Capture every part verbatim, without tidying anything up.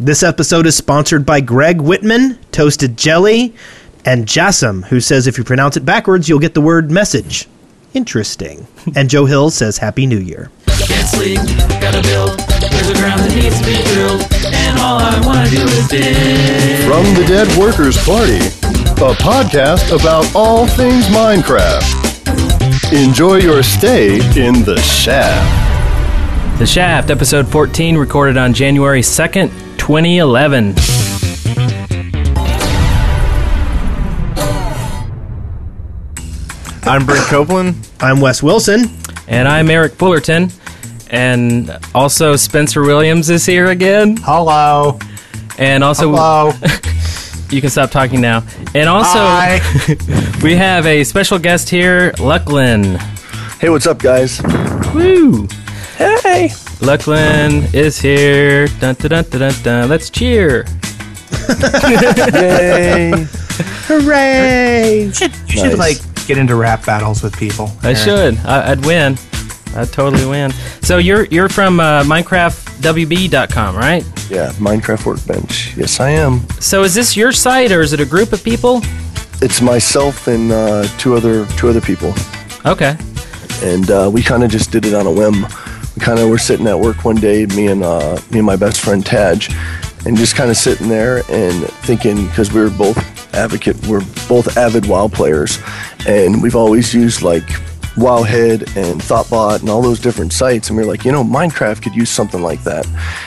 This episode is sponsored by Greg Whitman, Toasted Jelly, and Jassam, who says if you pronounce it backwards, you'll get the word message. Interesting. And Joe Hill says Happy New Year. Can't sleep, gotta build. There's a ground that needs to be drilled, and all I wanna do is dig. From the Dead Workers Party, a podcast about all things Minecraft. Enjoy your stay in the Shaft. The Shaft, episode fourteen, recorded on January second, twenty eleven. I'm Brent Copeland. I'm Wes Wilson. And I'm Eric Fullerton. And also Spencer Williams is here again. Hello. And also... Hello. You can stop talking now. And also, we have a special guest here, Lucklin. Hey, what's up, guys? Woo! Hey! Lucklin is here. Dun, dun, dun, dun, dun, dun. Let's cheer. Yay! Hooray! You should, you Nice. should like get into rap battles with people. I Eric. should. I, I'd win. I'd totally win. So you're you're from uh, Minecraft W B dot com, right? Yeah, Minecraft Workbench. Yes, I am. So is this your site or is it a group of people? It's myself and uh, two other two other people, Okay. and uh, we kind of just did it on a whim. We kind of were sitting at work one day, me and uh, me and my best friend Taj, and just kind of sitting there and thinking, because we were both advocate, we're both avid WoW players, and we've always used like Wowhead and Thoughtbot and all those different sites, and we were like, you know, Minecraft could use something like that.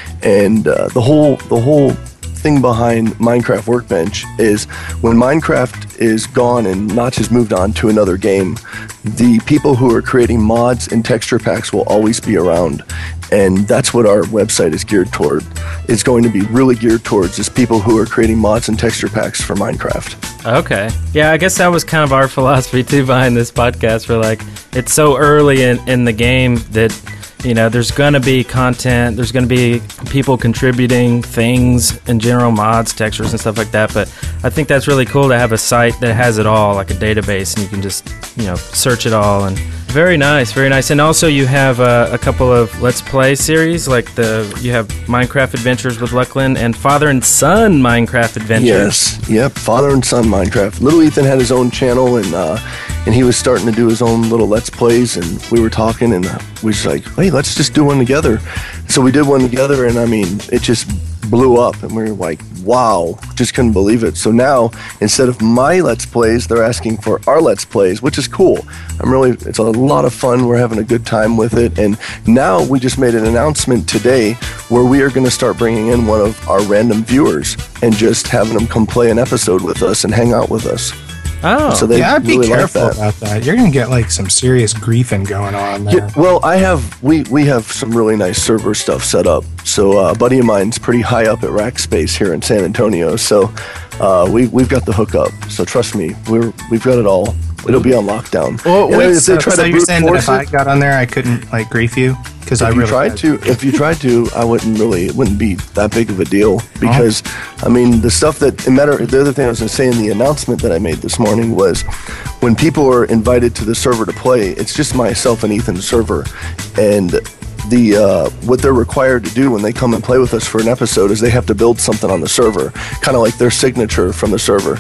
And uh, the whole the whole thing behind Minecraft Workbench is when Minecraft is gone and Notch has moved on to another game, the people who are creating mods and texture packs will always be around. And that's what our website is geared toward. It's going to be really geared towards is people who are creating mods and texture packs for Minecraft. Okay. Yeah, I guess that was kind of our philosophy too behind this podcast. We're like, it's so early in, in the game that, you know, there's going to be content, there's going to be people contributing things in general, mods, textures, and stuff like that. But I think that's really cool to have a site that has it all, like a database, and you can just, you know, search it all. And very nice, very nice. And also you have uh, a couple of Let's Play series, like the you have Minecraft Adventures with Lucklin and Father and Son Minecraft Adventures. Yes, yep, father and son Minecraft. Little Ethan had his own channel, and uh, and he was starting to do his own little Let's Plays, and we were talking, and we was like, hey, let's just do one together. So we did one together, and I mean, it just blew up, and we were like, wow, just couldn't believe it. So now, instead of my Let's Plays, they're asking for our Let's Plays, which is cool. I'm really, it's a lot of fun. We're having a good time with it. And now we just made an announcement today where we are going to start bringing in one of our random viewers and just having them come play an episode with us and hang out with us. Oh, So they Yeah, I'd be really like careful that. about that. You're gonna get like some serious griefing going on there. Yeah, well, I have we we have some really nice server stuff set up. So uh, a buddy of mine's pretty high up at Rackspace here in San Antonio. So uh, we we've got the hookup. So trust me, we're we've got it all. It'll be on lockdown. Well, And wait, if they so, try so to you're brute saying that force if I it, got on there, I couldn't like grief you because I if really you tried had- to, if you tried to, I wouldn't really, it wouldn't be that big of a deal because, I mean, the stuff that, and matter, the other thing I was going to say in the announcement that I made this morning was when people are invited to the server to play, it's just myself and Ethan's server, and the uh, what they're required to do when they come and play with us for an episode is they have to build something on the server, kind of like their signature from the server.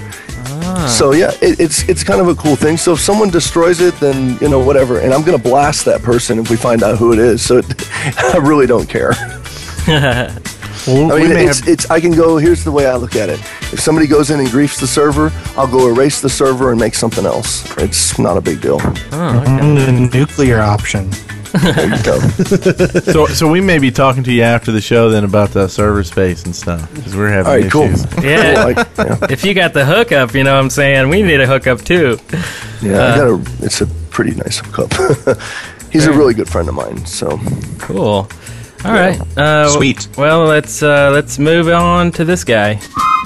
So yeah, it, it's it's kind of a cool thing. So if someone destroys it, then you know whatever, and I'm gonna blast that person if we find out who it is. So it, I really don't care. Well, I we mean, may it's, have- it's I can go. Here's the way I look at it: if somebody goes in and griefs the server, I'll go erase the server and make something else. It's not a big deal. Mm, the nuclear option. There you go. So, so we may be talking to you after the show then about the server space and stuff because we're having All right, cool. issues. Yeah. Like, yeah, If you got the hookup, you know what I'm saying? We need a hookup too. yeah I got a. It's a pretty nice hookup. He's a really good friend of mine. So Cool. All right. Uh, Sweet. Well, let's uh, let's move on to this guy.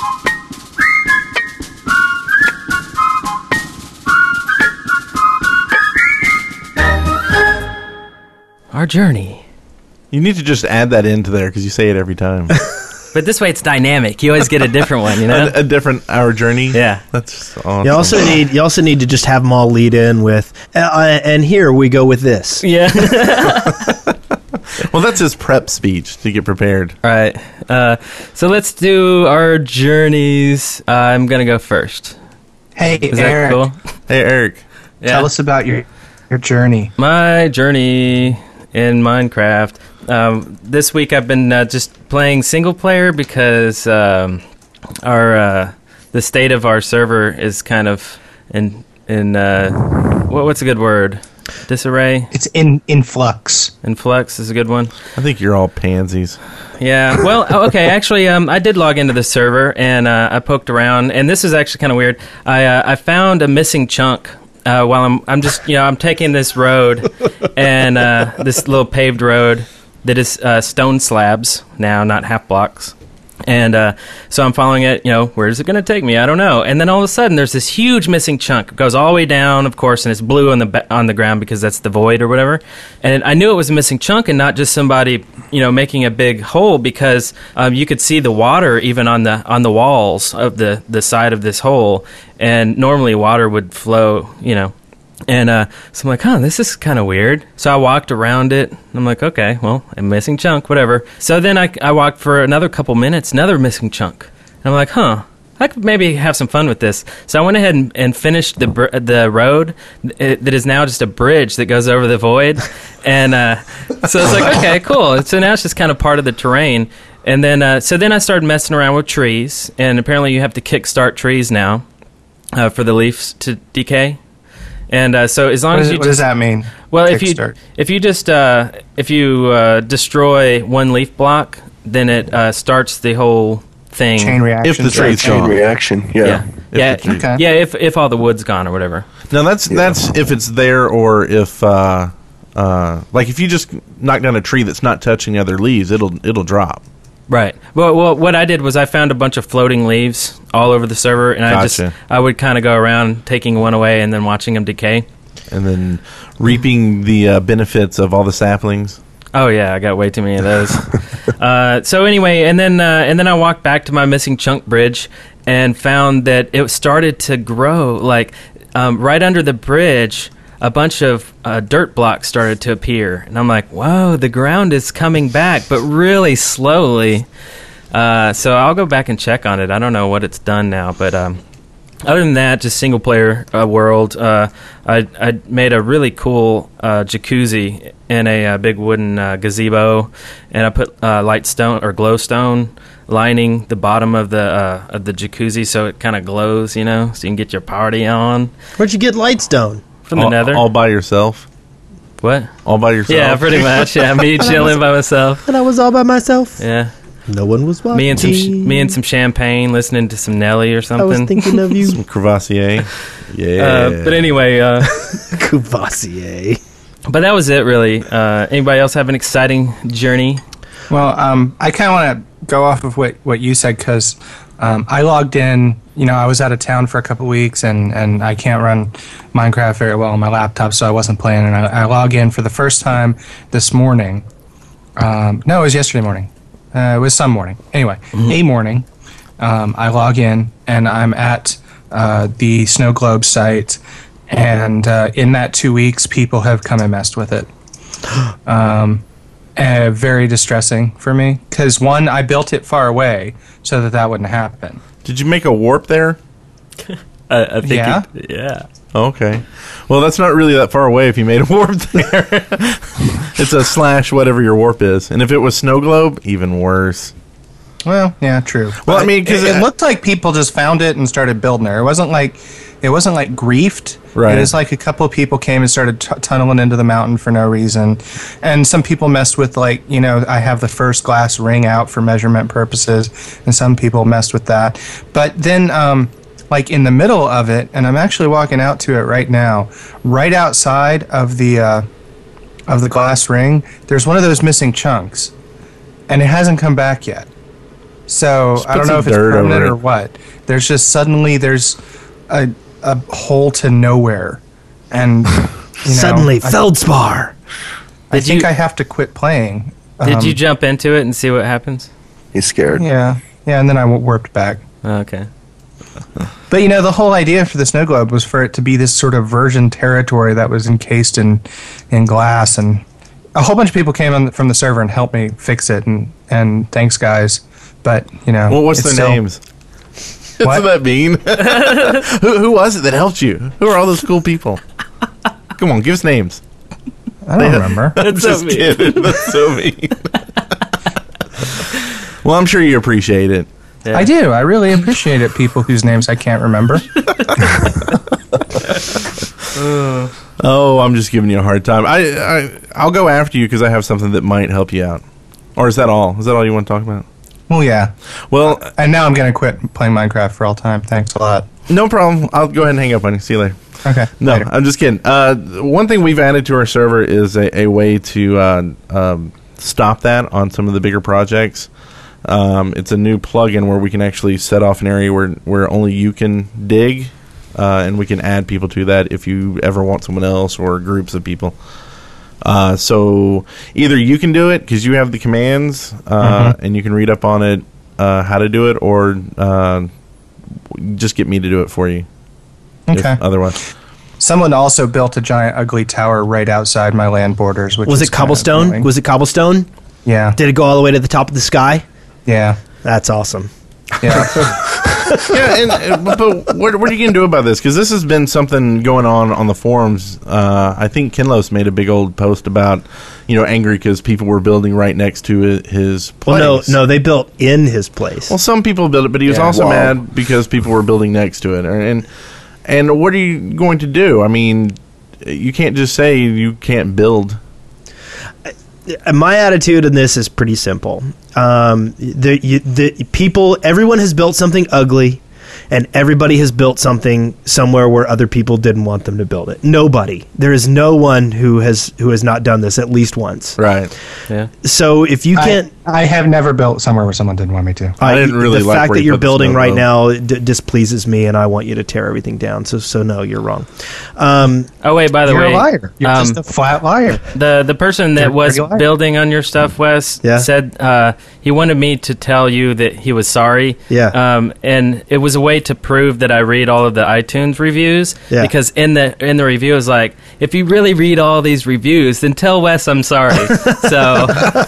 Our journey. You need to just add that into there because you say it every time. But this way it's dynamic. You always get a different one, you know? a, a different our journey. Yeah. That's awesome. You also need you also need to just have them all lead in with, uh, and here we go with this. Yeah. Well, that's his prep speech to get prepared. All right. Uh, so let's do our journeys. Uh, I'm going to go first. Hey, Is Eric, that cool? Hey, Eric. Yeah. tell us about your your journey. My journey in Minecraft. Um, this week I've been uh, just playing single player because um, our uh, the state of our server is kind of in in uh, what, what's a good word? Disarray. It's in in flux. In flux is a good one. I think you're all pansies. Yeah. Well, oh, okay. Actually, um, I did log into the server and uh, I poked around, and this is actually kind of weird. I uh, I found a missing chunk. Uh, while I'm, I'm just, you know, I'm taking this road and uh, this little paved road that is uh, stone slabs now, not half blocks. And uh, so I'm following it, you know, where's it going to take me? I don't know. And then all of a sudden there's this huge missing chunk. It goes all the way down, of course, and it's blue on the ba- on the ground because that's the void or whatever. And I knew it was a missing chunk and not just somebody, you know, making a big hole because um, you could see the water even on the on the walls of the, the side of this hole. And normally water would flow, you know. And uh, so I'm like, huh, this is kind of weird. So I walked around it. And I'm like, okay, well, a missing chunk, whatever. So then I, I walked for another couple minutes, another missing chunk. And I'm like, huh, I could maybe have some fun with this. So I went ahead and, and finished the br- the road it, that is now just a bridge that goes over the void. And uh, so it's like, okay, cool. So now it's just kind of part of the terrain. And then uh, so then I started messing around with trees. And apparently you have to kickstart trees now uh, for the leaves to decay. And uh, so as long What, as is, you what just, does that mean? well, if you Kickstart. if you just uh, if you uh, destroy one leaf block, then it uh, starts the whole thing. Chain reaction. If the tree's Chain gone. reaction. Yeah. Yeah, If yeah, the tree- Okay. yeah. If if all the wood's gone or whatever. Now that's that's if it's there or if uh, uh, like if you just knock down a tree that's not touching other leaves, it'll it'll drop. Right. Well, well, what I did was I found a bunch of floating leaves all over the server, and I just Gotcha. I would kind of go around taking one away and then watching them decay. And then reaping the uh, benefits of all the saplings. Oh yeah, I got way too many of those. uh, so anyway, and then uh, and then I walked back to my missing chunk bridge and found that it started to grow. Like um, right under the bridge, a bunch of uh, dirt blocks started to appear, and I'm like, "Whoa, the ground is coming back, but really slowly." Uh, so I'll go back and check on it. I don't know what it's done now, but. Um, Other than that, just single player uh, world. Uh, I I made a really cool uh, jacuzzi in a, uh big wooden uh, gazebo, and I put uh, light stone or glowstone lining the bottom of the uh, of the jacuzzi so it kind of glows, you know, so you can get your party on Where'd you get Lightstone? from the all, Nether. all by yourself. What? All by yourself. Yeah, pretty much. Yeah, me chilling by myself. And I was all by myself. Yeah, No one was watching. me and some sh- me and some champagne, listening to some Nelly or I was something. thinking of you, Some Crevassier. Yeah. Uh, but anyway. Uh, Courvoisier. But that was it, really. Uh, anybody else have an exciting journey? Well, um, I kind of want to go off of what, what you said because um, I logged in. You know, I was out of town for a couple weeks, and, and I can't run Minecraft very well on my laptop, so I wasn't playing. And I, I log in for the first time this morning. Um, no, it was yesterday morning. Uh, it was some morning. Anyway, a morning, um, I log in, and I'm at uh, the Snow Globe site, and uh, in that two weeks, people have come and messed with it. Um, uh, very distressing for me because one, I built it far away so that that wouldn't happen. Did you make a warp there? I, I think Yeah? it- yeah. Okay. Well, that's not really that far away if you made a warp there. It's a slash whatever your warp is. And if it was Snow Globe, even worse. Well, yeah, true. Well, I But mean, 'cause it, it it- looked like people just found it and started building there. It wasn't like it wasn't like griefed. Right. It was like a couple of people came and started t- tunneling into the mountain for no reason, and some people messed with like you know I have the first glass ring out for measurement purposes, and some people messed with that. But then. Um, Like in the middle of it, and I'm actually walking out to it right now. Right outside of the uh, of the glass ring, there's one of those missing chunks, and it hasn't come back yet. So Just I put don't know some if it's dirt over permanent it. or what. There's just suddenly there's a a hole to nowhere, and you know, Suddenly, I, Feldspar. I Did think you- I have to quit playing. Did Um, you jump into it and see what happens? He's scared. Yeah, yeah, and then I w- warped back. Okay. But you know, the whole idea for the snow globe was for it to be this sort of virgin territory that was encased in in glass, and a whole bunch of people came on from the server and helped me fix it, and, and thanks, guys. But, you know. Well, what's it's their still- names? What does that mean? who, who was it that helped you? Who are all those cool people? Come on, give us names. I don't remember. That's so Just mean. kidding. That's so mean. Well, I'm sure you appreciate it. Yeah. I do. I really appreciate it, people whose names I can't remember. Oh, I'm just giving you a hard time. I, I I'll go after you because I have something that might help you out. Or is that all? Is that all you want to talk about? Well, yeah. Well, And now I'm going to quit playing Minecraft for all time. Thanks a lot. no problem. I'll go ahead and hang up on you. See you later. Okay. No, later. I'm just kidding. Uh, one thing we've added to our server is a, a way to uh, um, stop that on some of the bigger projects. Um, it's a new plugin where we can actually set off an area where, where only you can dig, uh, and we can add people to that if you ever want someone else or groups of people. Uh, so either you can do it because you have the commands uh, Mhm. and you can read up on it, uh, how to do it, or uh, just get me to do it for you. if Okay. Otherwise. Someone also built a giant ugly tower right outside my land borders. Which Was is it kind of cobblestone? annoying. Was it cobblestone? Yeah. Did it go all the way to the top of the sky? Yeah. That's awesome. Yeah. Yeah, and, and but, but what, what are you going to do about this? Because this has been something going on on the forums. Uh, I think Kinlos made a big old post about, you know, angry because people were building right next to hi- his place. Well, no, no, they built in his place. Well, some people built it, but he was Yeah. also Wow. mad because people were building next to it. And and what are you going to do? I mean, you can't just say you can't build. My attitude in this is pretty simple. Um, the, you, the people, everyone has built something ugly, and everybody has built something somewhere where other people didn't want them to build it. Nobody. There is no one who has who has not done this at least once. Right. Yeah. So if you can't, I, I have never built somewhere where someone didn't want me to. I didn't really the like fact where that you you're put the building snow right globe. now d- displeases me, and I want you to tear everything down. So, so no, you're wrong. Um, Oh wait, by the You're way, a liar. You're um, just a flat liar. the the person that You're was a liar. building on your stuff, Wes, Yeah. said uh, he wanted me to tell you that he was sorry. Yeah. Um, and it was a way to prove that I read all of the iTunes reviews. Yeah. Because in the in the review it was like, if you really read all these reviews, then tell Wes I'm sorry. So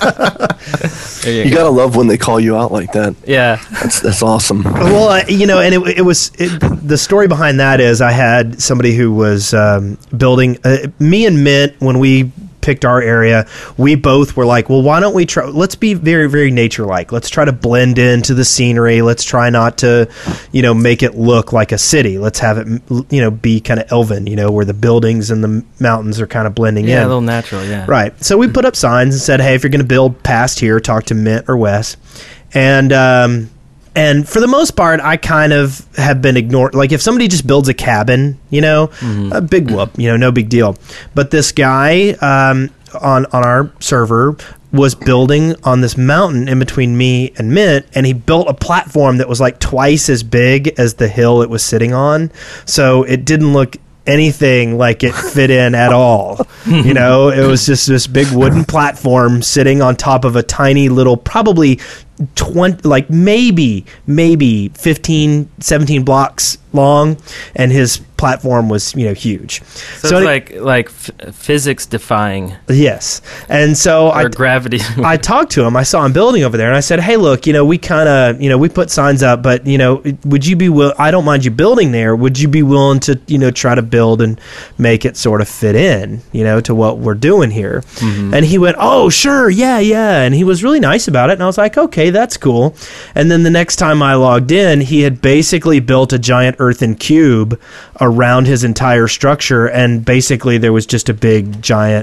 there you You go. gotta love when they call you out like that. Yeah. That's that's awesome. Well, uh, you know, and it, it was it, the story behind that is I had somebody who was um, building uh, me and Mint when we picked our area. We both were like, well, why don't we try? Let's be very, very nature like. Let's try to blend into the scenery. Let's try not to, you know, make it look like a city. Let's have it, you know, be kind of elven. You know, where the buildings and the mountains are kind of blending Yeah, in. a little natural, yeah. Right. So we put up signs and said, hey, if you're going to build past here, talk to Mint or Wes. And um, and for the most part, I kind of have been ignored. Like if somebody just builds a cabin, you know, a big whoop, you know, no big deal. But this guy um, on on our server was building on this mountain in between me and Mint, and he built a platform that was like twice as big as the hill it was sitting on. So it didn't look anything like it fit in at all. You know, it was just this big wooden platform sitting on top of a tiny little, probably twenty, like maybe, maybe fifteen, seventeen blocks long, and his platform was, you know, huge. So, it's it- like like f- physics defying yes. And so or I gravity. I talked to him. I saw him building over there, and I said, "Hey, look, you know, we kind of, you know, we put signs up, but you know, would you be will? I don't mind you building there. Would you be willing to, you know, try to build and make it sort of fit in, you know, to what we're doing here?" And he went, "Oh, sure, yeah, yeah," and he was really nice about it. And I was like, "Okay, that's cool." And then the next time I logged in, he had basically built a giant earthen cube around his entire structure, and basically there was just a big giant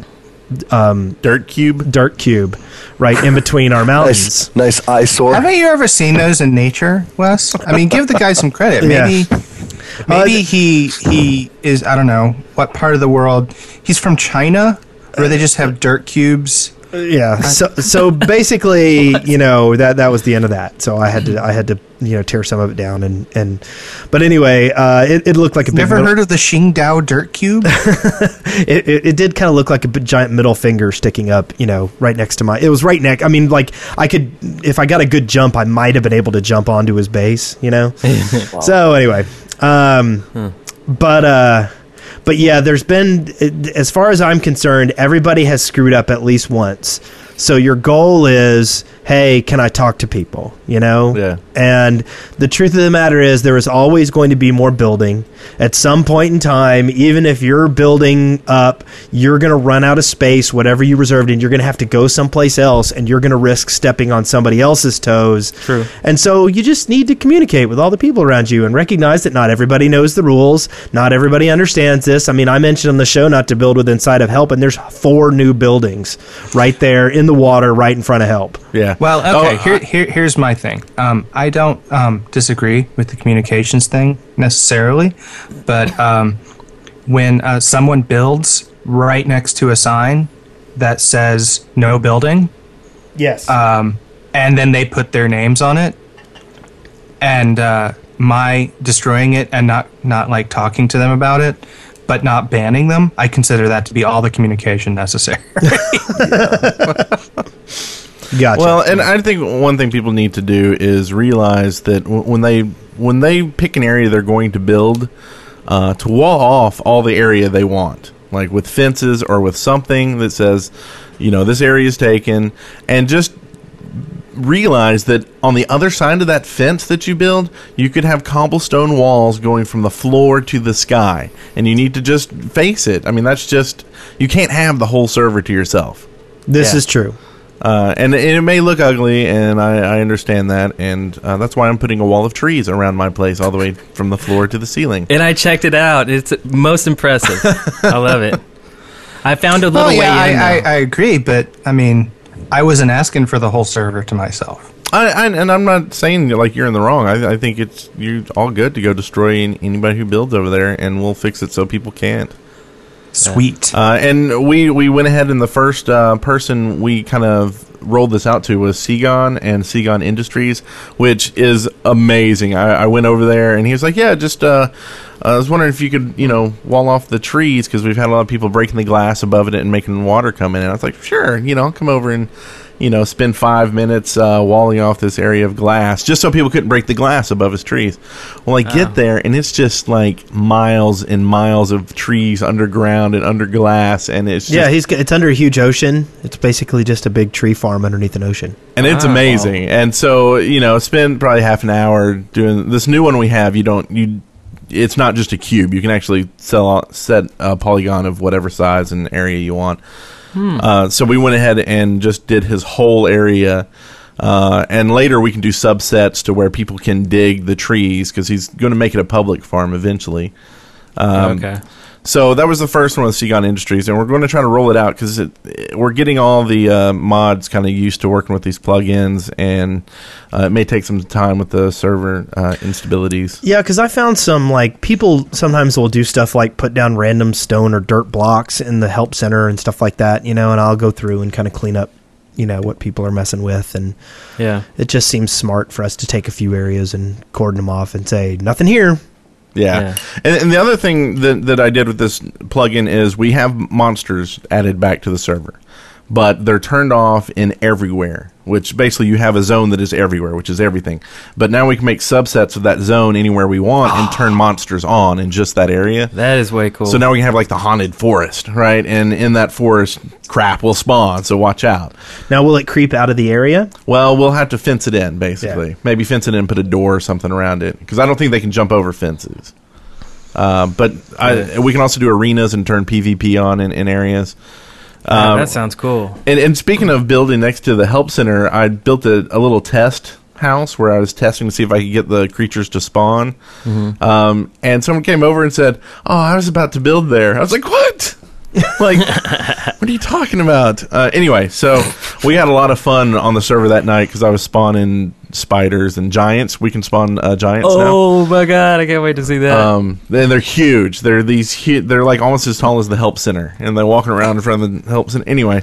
um, Dirt cube. dirt cube right in between our mountains. Nice, nice eyesore. Haven't you ever seen those in nature, Wes? I mean, give the guy some credit. Yeah. Maybe, maybe he he is. I don't know what part of the world. He's from China, where they just have dirt cubes. Yeah. So so basically, you know, that that was the end of that. So I had to I had to you know tear some of it down and and but anyway, uh, it, it looked like a big Never middle- heard of the Qingdao dirt cube? it, it, it did kind of look like a b- giant middle finger sticking up, you know, right next to my. It was right neck. I mean, like I could, if I got a good jump, I might have been able to jump onto his base, you know. So anyway, um, but uh, But yeah, there's been, as far as I'm concerned, everybody has screwed up at least once. So your goal is, hey, can I talk to people? You know? Yeah. And the truth of the matter is there is always going to be more building. At some point in time, even if you're building up, you're going to run out of space, whatever you reserved, and you're going to have to go someplace else, and you're going to risk stepping on somebody else's toes. True. And so you just need to communicate with all the people around you and recognize that not everybody knows the rules. Not everybody understands this. I mean, I mentioned on the show not to build with Inside of Help, and there's four new buildings right there in the water right in front of Help. Yeah. Well, okay. Oh, here, here, here's my thing. Um, I don't um, disagree with the communications thing necessarily, but um, when uh, someone builds right next to a sign that says "No building," Yes. um, and then they put their names on it, and uh, my destroying it and not not like talking to them about it, but not banning them, I consider that to be all the communication necessary. Gotcha. Well, and I think one thing people need to do is realize that w- when they when they pick an area they're going to build, uh, to wall off all the area they want, like with fences or with something that says, you know, this area is taken, and just realize that on the other side of that fence that you build, you could have cobblestone walls going from the floor to the sky, and you need to just face it. I mean, that's just, you can't have the whole server to yourself. this yeah. is true. Uh, and it may look ugly, and I, I understand that, and uh, that's why I'm putting a wall of trees around my place all the way from the floor to the ceiling. And I checked it out. It's most impressive. I love it. I found a little Oh, yeah, way in. I, I, though. I agree, but I mean, I wasn't asking for the whole server to myself. I, I, and I'm not saying like you're in the wrong. I, I think it's you're all good to go destroy anybody who builds over there, and we'll fix it so people can't. Sweet. Uh, and we, we went ahead, and the first uh, person we kind of rolled this out to was Seagon and Seagon Industries, which is amazing. I, I went over there, and he was like, yeah, just uh, I was wondering if you could, you know, wall off the trees, because we've had a lot of people breaking the glass above it and making water come in. And I was like, sure, you know, I'll come over and, you know, spend five minutes uh, walling off this area of glass, just so people couldn't break the glass above his trees. Well, I get Oh. there, and it's just like miles and miles of trees underground and under glass, and it's just, Yeah, he's it's under a huge ocean. It's basically just a big tree farm underneath an ocean. and it's Wow. amazing. And so, you know, spend probably half an hour doing this new one we have. You don't you. It's not just a cube. You can actually sell set a polygon of whatever size and area you want. Uh, so we went ahead and just did his whole area. Uh, and later we can do subsets to where people can dig the trees, because he's going to make it a public farm eventually. Um, okay. So that was the first one with Seagon Industries, and we're going to try to roll it out because it, it, we're getting all the uh, mods kind of used to working with these plugins, and uh, it may take some time with the server uh, instabilities. Yeah, because I found some, like, people sometimes will do stuff like put down random stone or dirt blocks in the help center and stuff like that, you know, and I'll go through and kind of clean up, you know, what people are messing with. And Yeah. it just seems smart for us to take a few areas and cordon them off and say, nothing here. Yeah. Yeah. And, and the other thing that, that I did with this plugin is we have monsters added back to the server, but they're turned off in everywhere, which basically you have a zone that is everywhere, which is everything. But now we can make subsets of that zone anywhere we want and turn monsters on in just that area. That is way cool. So now we can have like the haunted forest, right? And in that forest, crap will spawn, so watch out. Now, will it creep out of the area? Well, we'll have to fence it in, basically. Yeah. Maybe fence it in and put a door or something around it, because I don't think they can jump over fences. Uh, but I, we can also do arenas and turn PvP on in, in areas. Yeah, Um, that sounds cool. and, and speaking of building next to the help center, I built a, a little test house where I was testing to see if I could get the creatures to spawn. Mm-hmm. Um, and someone came over and said, "Oh, I was about to build there." I was like, "What?" Like, what are you talking about? Uh, anyway, so we had a lot of fun on the server that night because I was spawning spiders and giants. We can spawn uh, giants now. Oh my god, I can't wait to see that. Um, and they're huge. They're these. Hu- they're like almost as tall as the help center, and they're walking around in front of the help center. Anyway,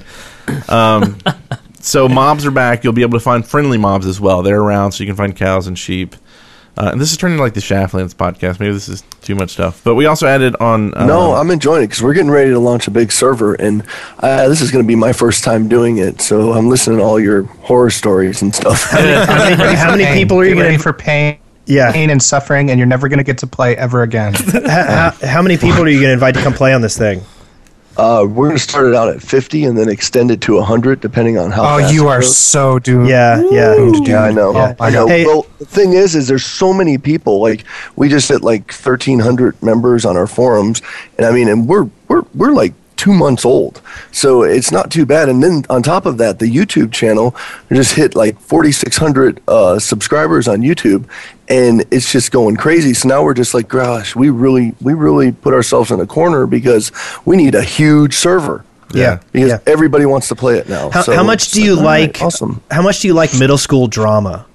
um, so mobs are back. You'll be able to find friendly mobs as well. They're around, so you can find cows and sheep. Uh, and this is turning like the Shaftlands podcast. Maybe this is too much stuff. But we also added on. Uh, No, I'm enjoying it because we're getting ready to launch a big server, and uh, this is going to be my first time doing it. So I'm listening to all your horror stories and stuff. How many, how many people are you Get ready going to? for pain? Yeah. pain and suffering, and you're never going to get to play ever again. how, how, how many people are you going to invite to come play on this thing? Uh, we're going to start it out at fifty and then extend it to one hundred, depending on how Oh, fast you it are goes. so doomed. Yeah, yeah. Yeah, I know. Yeah. I know. Hey- well, the thing is, is there's so many people. Like we just hit like thirteen hundred members on our forums, and I mean, and we're we're we're like two months old, so it's not too bad. And then on top of that, the YouTube channel we just hit like forty-six hundred uh, subscribers on YouTube, and it's just going crazy. So now we're just like, gosh, we really we really put ourselves in a corner because we need a huge server. Yeah, Because yeah. everybody wants to play it now. How, So how much it's do you all right, like? Awesome. How much do you like middle school drama?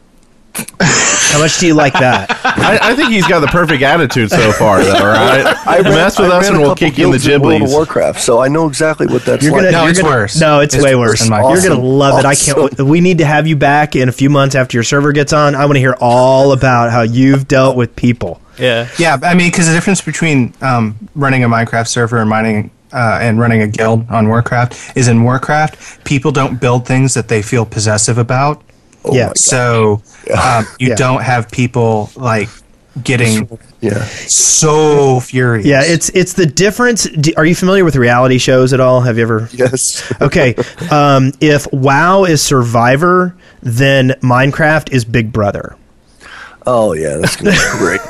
How much do you like that? I, I think he's got the perfect attitude so far, though, right? I ran- Mess with I us ran and a we'll couple kick you in the guilds in World of giblies. Warcraft, so I know exactly what that's You're like. gonna, No, you're it's gonna, worse. No, it's, It's way worse worse. than my You're Awesome. gonna love it. I can't. Awesome. wait. We need to have you back in a few months after your server gets on. I want to hear all about how you've dealt with people. Yeah. Yeah, I mean, because the difference between um, running a Minecraft server and mining uh, and running a guild on Warcraft is in Warcraft, people don't build things that they feel possessive about. Oh Yeah. my God. So um, you Yeah. don't have people like getting Yeah. so furious. Yeah, it's it's the difference. Do, are you familiar with reality shows at all? Have you ever? Yes. Okay, um, if WoW is Survivor, then Minecraft is Big Brother. Oh yeah, that's gonna be great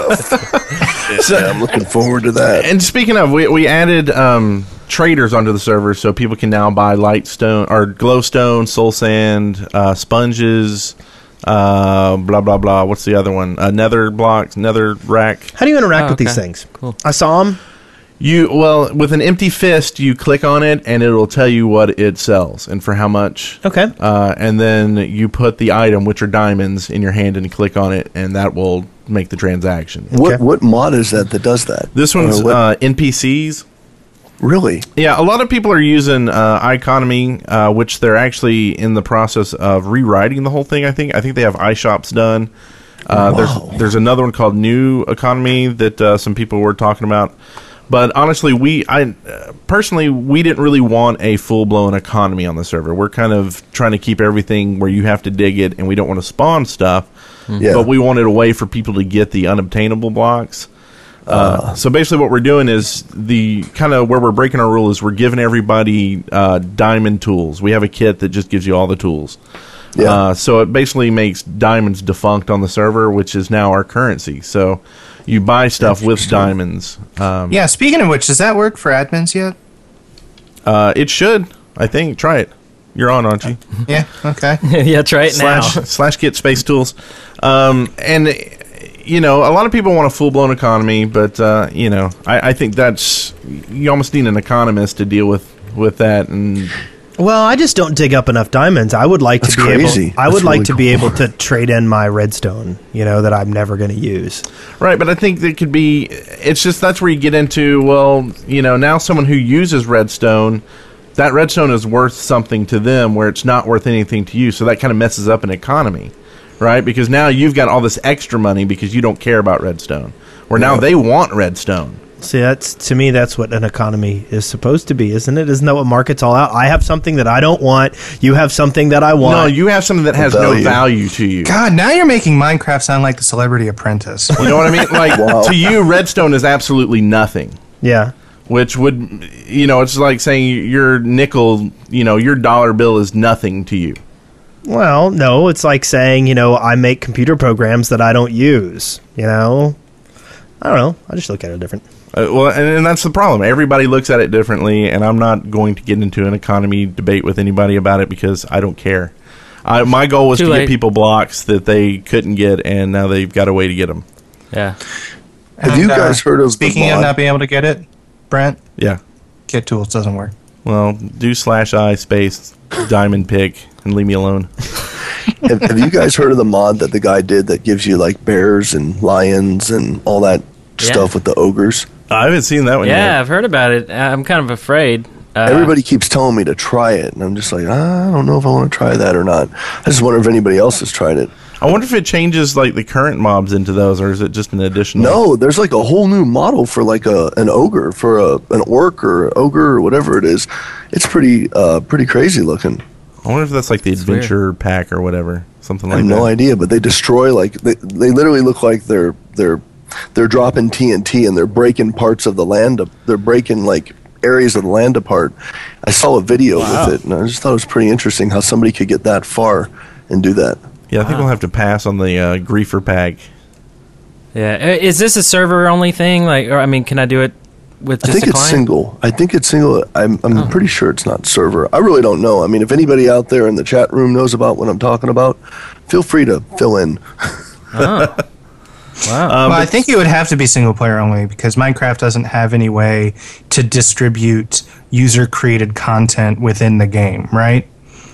stuff. Yeah, I'm looking forward to that. And speaking of, we we added um, traders onto the server, so people can now buy light stone or glowstone, soul sand, uh, sponges, uh, blah blah blah. What's the other one? Uh, nether blocks, nether rack. How do you interact Oh, with these okay. things? Cool. I saw them. You well with an empty fist, you click on it and it'll tell you what it sells and for how much. Okay. Uh, and then you put the item, which are diamonds, in your hand and click on it, and that will make the transaction. What Okay. what mod is that that does that? This one's Uh, what- uh, N P Cs. really. Yeah, a lot of people are using uh, iConomy, uh, which they're actually in the process of rewriting the whole thing. I think. I think they have iShops done. Uh, Wow. There's there's another one called New Economy that uh, some people were talking about. But honestly, we I uh, personally we didn't really want a full blown economy on the server. We're kind of trying to keep everything where you have to dig it, and we don't want to spawn stuff. Yeah. But we wanted a way for people to get the unobtainable blocks. Uh, so basically, what we're doing is the kind of where we're breaking our rule is we're giving everybody uh, diamond tools. We have a kit that just gives you all the tools. Yeah. Uh, so it basically makes diamonds defunct on the server, which is now our currency. So you buy stuff with diamonds. Um, Yeah, speaking of which, does that work for admins yet? uh, it should, I think. Try it. You're on, aren't you? Yeah, okay. Yeah, try it now. slash slash get space tools, um, and you know a lot of people want a full blown economy, but uh, you know I, I think that's you almost need an economist to deal with with that. And Well, I just don't dig up enough diamonds. I would like That's to be crazy. able. I That's would like really to be cool. able to trade in my redstone. You know that I'm never going to use. right, but I think that could be. It's just that's where you get into. Well, you know now someone who uses redstone. That redstone is worth something to them where it's not worth anything to you. So that kind of messes up an economy, right? Because now you've got all this extra money because you don't care about redstone. Where now they want redstone. See, that's to me, that's what an economy is supposed to be, isn't it? Isn't that what market's all out? I have something that I don't want. You have something that I want. No, you have something that has no Value. value to you. God, now you're making Minecraft sound like the Celebrity Apprentice. You know what I mean? Like, Wow. to you, redstone is absolutely nothing. yeah. Which would, you know, it's like saying your nickel, you know, your dollar bill is nothing to you. Well, no, it's like saying, you know, I make computer programs that I don't use. You know, I don't know. I just look at it different. Uh, well, and, and that's the problem. Everybody looks at it differently, and I'm not going to get into an economy debate with anybody about it because I don't care. I, my goal was Too to late. get people blocks that they couldn't get, and now they've got a way to get them. Yeah. Have you And, uh, guys heard of the Speaking of mod? not being able to get it, Brent, Yeah. Kit Tools doesn't work. Well, do slash I space diamond pick and leave me alone. have, have you guys heard of the mod that the guy did that gives you like bears and lions and all that Yeah. stuff with the ogres? I haven't seen that one Yeah, yet. I've heard about it. I'm kind of afraid. Uh, Everybody keeps telling me to try it, and I'm just like, I don't know if I want to try that or not. I just wonder if anybody else has tried it. I wonder if it changes like the current mobs into those, or is it just an additional? No, there's like a whole new model for like a an ogre, for a an orc or an ogre or whatever it is. It's pretty uh pretty crazy looking. I wonder if that's like the weird. adventure pack or whatever. something I like have that. no idea, but they destroy like they, they literally look like they're they're they're dropping T N T and they're breaking parts of the land. They're breaking like areas of the land apart. I saw a video Wow. with it, and I just thought it was pretty interesting how somebody could get that far and do that. Yeah, I think we'll have to pass on the uh, griefer pack. Yeah. Uh, Is this a server only thing? Like, or I mean, can I do it with just I think a it's client? single. I think it's single. I'm I'm Oh. pretty sure it's not server. I really don't know. I mean, if anybody out there in the chat room knows about what I'm talking about, feel free to fill in. Oh. Wow. Um, well, I think it would have to be single player only because Minecraft doesn't have any way to distribute user created content within the game, right?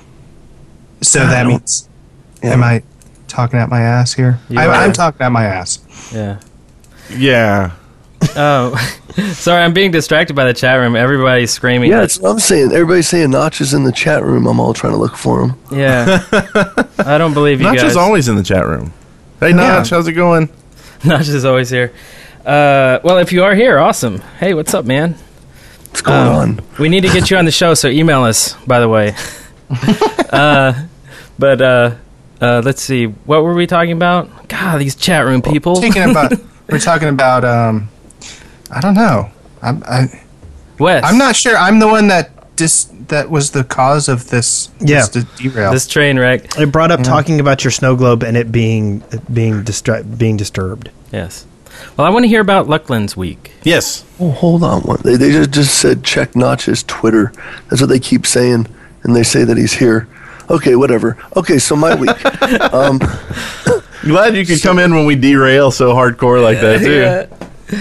So that means, Yeah. am I talking at my ass here? You I, are. I'm talking at my ass. yeah. Yeah. Oh, sorry, I'm being distracted by the chat room. Everybody's screaming. Yeah, that's what I'm saying. Everybody's saying Notch is in the chat room. I'm all trying to look for him. Yeah. I don't believe you Notch guys. is always in the chat room. Hey, Notch, how's it going? Notch is always here. Uh, well, if you are here, awesome. Hey, what's up, man? What's going Um, on? We need to get you on the show, so email us, by the way. uh, but uh, uh, let's see. What were we talking talking God, these chat room people. Speaking about, we're talking about. Um, I don't know. I'm. I, Wes, I'm not sure. I'm the one that dis, that was the cause of this. Yeah. this derail. This train wreck. It brought up talking about your snow globe and it being being distra- being disturbed. Yes. Well, I want to hear about Luckland's week. Yes. Oh, hold on. One. They, they just, just said check Notch's Twitter. That's what they keep saying, and they say that he's here. Okay, whatever. Okay, so my week. um, Glad you could come in when we derail so hardcore like that, too.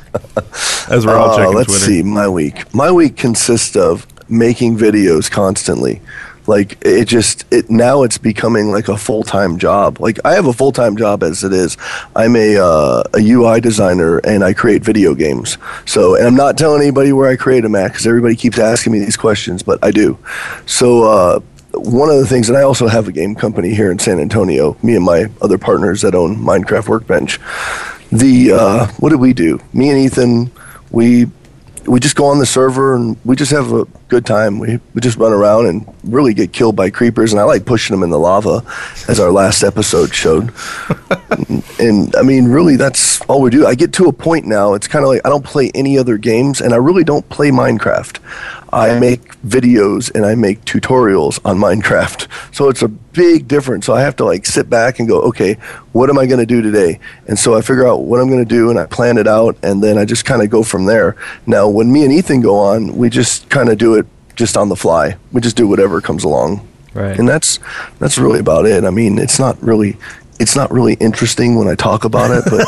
As we're all uh, checking let's Twitter. see. My week. My week consists of making videos constantly. Like it just it now it's becoming like a full time job. Like I have a full time job as it is. I'm a uh, a U I designer and I create video games. So and I'm not telling anybody where I create them at because everybody keeps asking me these questions, but I do. So uh, one of the things, and I also have a game company here in San Antonio. Me and my other partners that own Minecraft Workbench. The uh, what did we do? Me and Ethan, we. We just go on the server and we just have a good time. We we just run around and really get killed by creepers. And I like pushing them in the lava, as our last episode showed. and, and I mean, really, that's all we do. I get to a point now. It's kind of like I don't play any other games, and I really don't play Minecraft. I make videos and I make tutorials on Minecraft. So it's a big difference. So I have to like sit back and go, okay, what am I going to do today? And so I figure out what I'm going to do and I plan it out and then I just kind of go from there. Now, when me and Ethan go on, we just kind of do it just on the fly. We just do whatever comes along. Right. And that's that's really about it. I mean, it's not really it's not really interesting when I talk about it, but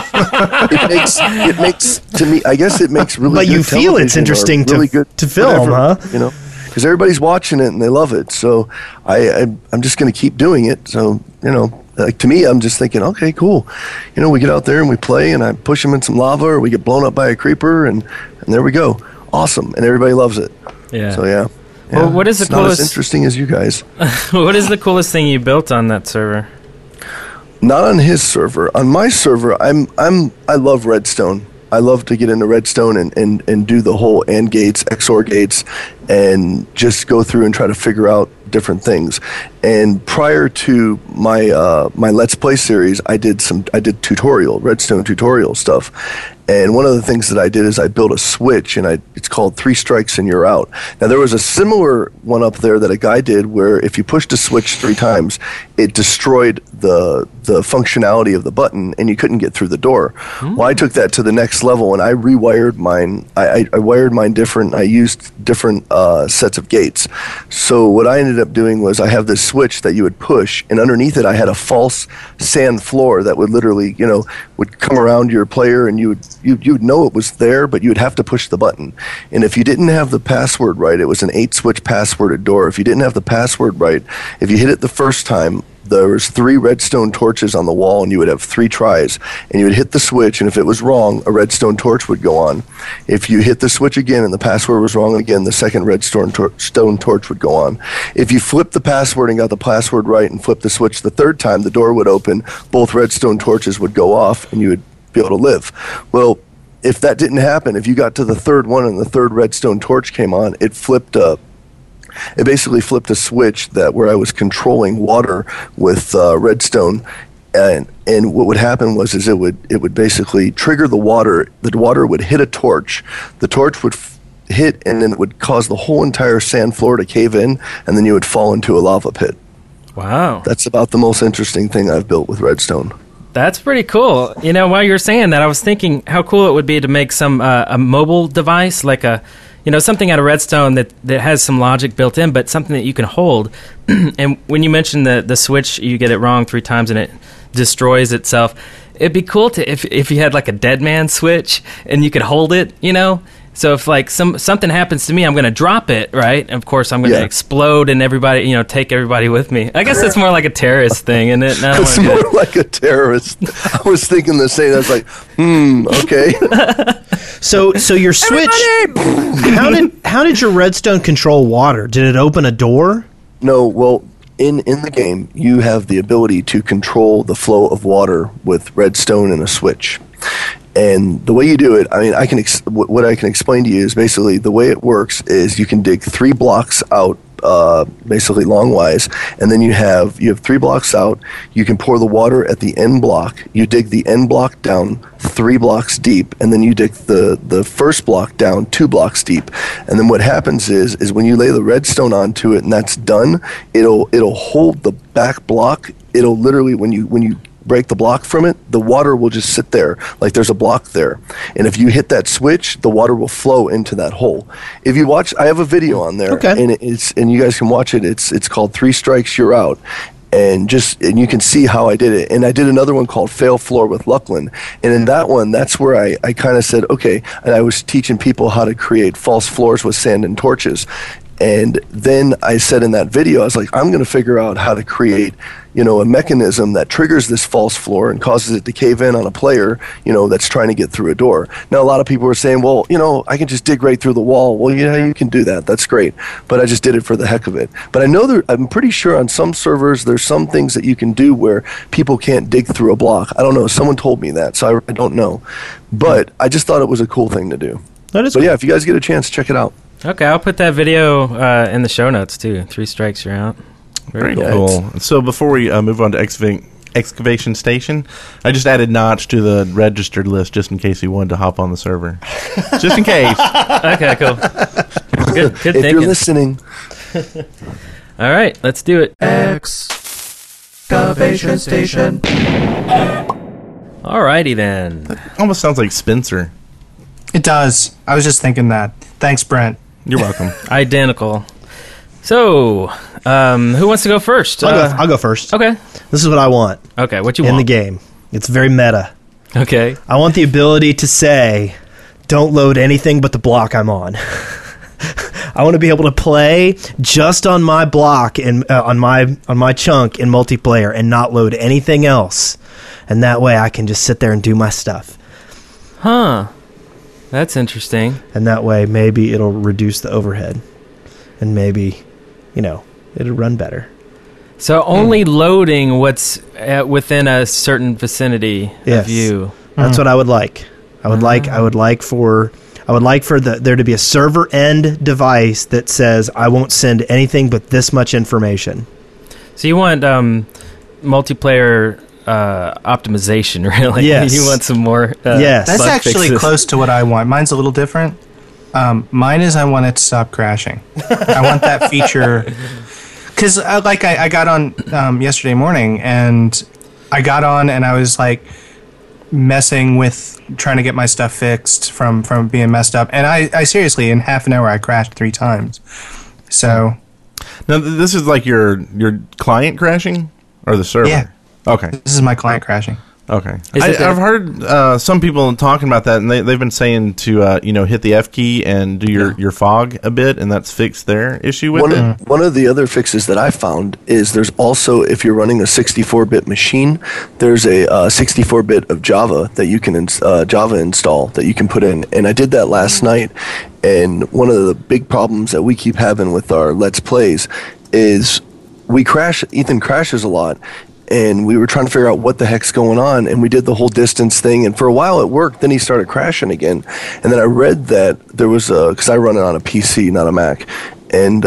it makes it makes to me. I guess it makes really. But good you feel it's television or interesting to- really good to film, huh? You know, because everybody's watching it and they love it. So I, I I'm just going to keep doing it. So you know, like to me, I'm just thinking, okay, cool. You know, we get out there and we play, and I push them in some lava, or we get blown up by a creeper, and and there we go. Awesome, and everybody loves it. Yeah. So yeah. Well, Yeah, what is the it's not coolest- as interesting as you guys? What is the coolest thing you built on that server? Not on his server. On my server, I'm I'm I love Redstone. I love to get into Redstone and, and, and do the whole AND gates, X O R gates, and just go through and try to figure out different things. And prior to my uh, my Let's Play series, I did some I did tutorial Redstone tutorial stuff. And one of the things that I did is I built a switch, and I it's called Three Strikes and You're Out. Now there was a similar one up there that a guy did where if you pushed a switch three times, it destroyed the the functionality of the button, and you couldn't get through the door. Well, I took that to the next level, and I rewired mine. I, I, I wired mine different. I used different uh, sets of gates. So what I ended up doing was I have this switch that you would push, and underneath it I had a false sand floor that would literally, you know, would come around your player, and you would you you would know it was there, but you would have to push the button. And if you didn't have the password right, it was an eight switch passworded door. If you didn't have the password right, if you hit it the first time, there was three redstone torches on the wall, and you would have three tries, and you would hit the switch, and if it was wrong, a redstone torch would go on. If you hit the switch again and the password was wrong again, the second redstone tor- stone torch would go on. If you flipped the password and got the password right and flipped the switch the third time, the door would open, both redstone torches would go off, and you would be able to live. Well, if that didn't happen, if you got to the third one and the third redstone torch came on, it flipped up. It basically flipped a switch that where I was controlling water with uh, redstone, and and what would happen was is it would it would basically trigger the water. The water would hit a torch. The torch would f- hit, and then it would cause the whole entire sand floor to cave in, and then you would fall into a lava pit. Wow. That's about the most interesting thing I've built with redstone. That's pretty cool. You know, while you were saying that, I was thinking how cool it would be to make some uh, a mobile device, like a, you know, something out of redstone that, that has some logic built in, but something that you can hold. And when you mentioned the the switch, you get it wrong three times and it destroys itself. It'd be cool to if if you had like a dead man switch and you could hold it, you know. So if like some something happens to me, I'm going to drop it, right? And of course, I'm going to Yeah. explode and everybody, you know, take everybody with me. I guess that's more like a terrorist thing, isn't it? No, I don't It's wanna do more that. like a terrorist. I was thinking the same. I was like, hmm, okay. So so your switch. How did how did your redstone control water? Did it open a door? No, well, in, in the game, you have the ability to control the flow of water with redstone and a switch. And the way you do it, I mean, I can ex- what what I can explain to you is basically the way it works is you can dig three blocks out, uh, basically longwise, and then you have you have three blocks out. You can pour the water at the end block. You dig the end block down three blocks deep, and then you dig the the first block down two blocks deep. And then what happens is is when you lay the redstone onto it, and that's done, it'll it'll hold the back block. It'll literally when you when you break the block from it, the water will just sit there like there's a block there. And if you hit that switch, the water will flow into that hole. If you watch, I have a video on there, Okay. and it's and you guys can watch it. It's it's called Three Strikes You're Out. And just and you can see how I did it. And I did another one called Fail Floor with Luckland. And in that one, that's where I, I kind of said, okay, and I was teaching people how to create false floors with sand and torches. And then I said in that video, I was like, I'm going to figure out how to create, you know, a mechanism that triggers this false floor and causes it to cave in on a player, you know, that's trying to get through a door. Now, a lot of people are saying, well, you know, I can just dig right through the wall. Well, yeah, you can do that. That's great. But I just did it for the heck of it. But I know there, I'm pretty sure on some servers, there's some things that you can do where people can't dig through a block. I don't know. Someone told me that, so I, I don't know. But I just thought it was a cool thing to do. That is So yeah, if you guys get a chance, check it out. Okay, I'll put that video uh, in the show notes too. Three strikes, you're out. Very Yeah, cool. So before we uh, move on to excava- excavation station, I just added Notch to the registered list just in case he wanted to hop on the server. Just in case. Okay, cool. Good, good If thinking. you're listening, All right, let's do it. Excavation station. All righty then. Almost sounds like Spencer. It does. I was just thinking that. Thanks, Brent. You're welcome. Identical. So, um, who wants to go first? I'll, Uh, go, I'll go first. okay. This is what I want Okay, what you in want? the game. It's very meta. Okay. I want the ability to say, don't load anything but the block I'm on. I want to be able to play just on my block and uh, on my on my chunk in multiplayer and not load anything else. And that way I can just sit there and do my stuff. Huh. That's interesting. And that way maybe it'll reduce the overhead. And maybe, you know, it'll run better. So only loading what's uh, within a certain vicinity Yes. of you. That's what I would like. I would like I would like for I would like for the there to be a server end device that says I won't send anything but this much information. So you want um, multiplayer uh, optimization, really? Yes. You want some more? Uh, Yes. That's bug actually fixes. close to what I want. Mine's a little different. Um, mine is I want it to stop crashing. I want that feature because, uh, like, I, I got on um, yesterday morning and I got on and I was like messing with trying to get my stuff fixed from from being messed up, and I, I seriously in half an hour I crashed three times. So Now, th- this is like your your client crashing or the server? Yeah. Okay. this is my client crashing. Okay. Is I, it the- I've heard uh, some people talking about that, and they, they've been saying to uh, you know hit the F key and do your, your fog a bit, and that's fixed their issue with one it. of, one of the other fixes that I found is there's also, if you're running a sixty-four bit machine, there's a uh, sixty-four bit of Java that you can ins- uh, Java install that you can put in. And I did that last night. And one of the big problems that we keep having with our Let's Plays is we crash. Ethan crashes a lot. And we were trying to figure out what the heck's going on, and we did the whole distance thing, and for a while it worked, then he started crashing again. And then I read that there was a, because I run it on a P C, not a Mac, and uh,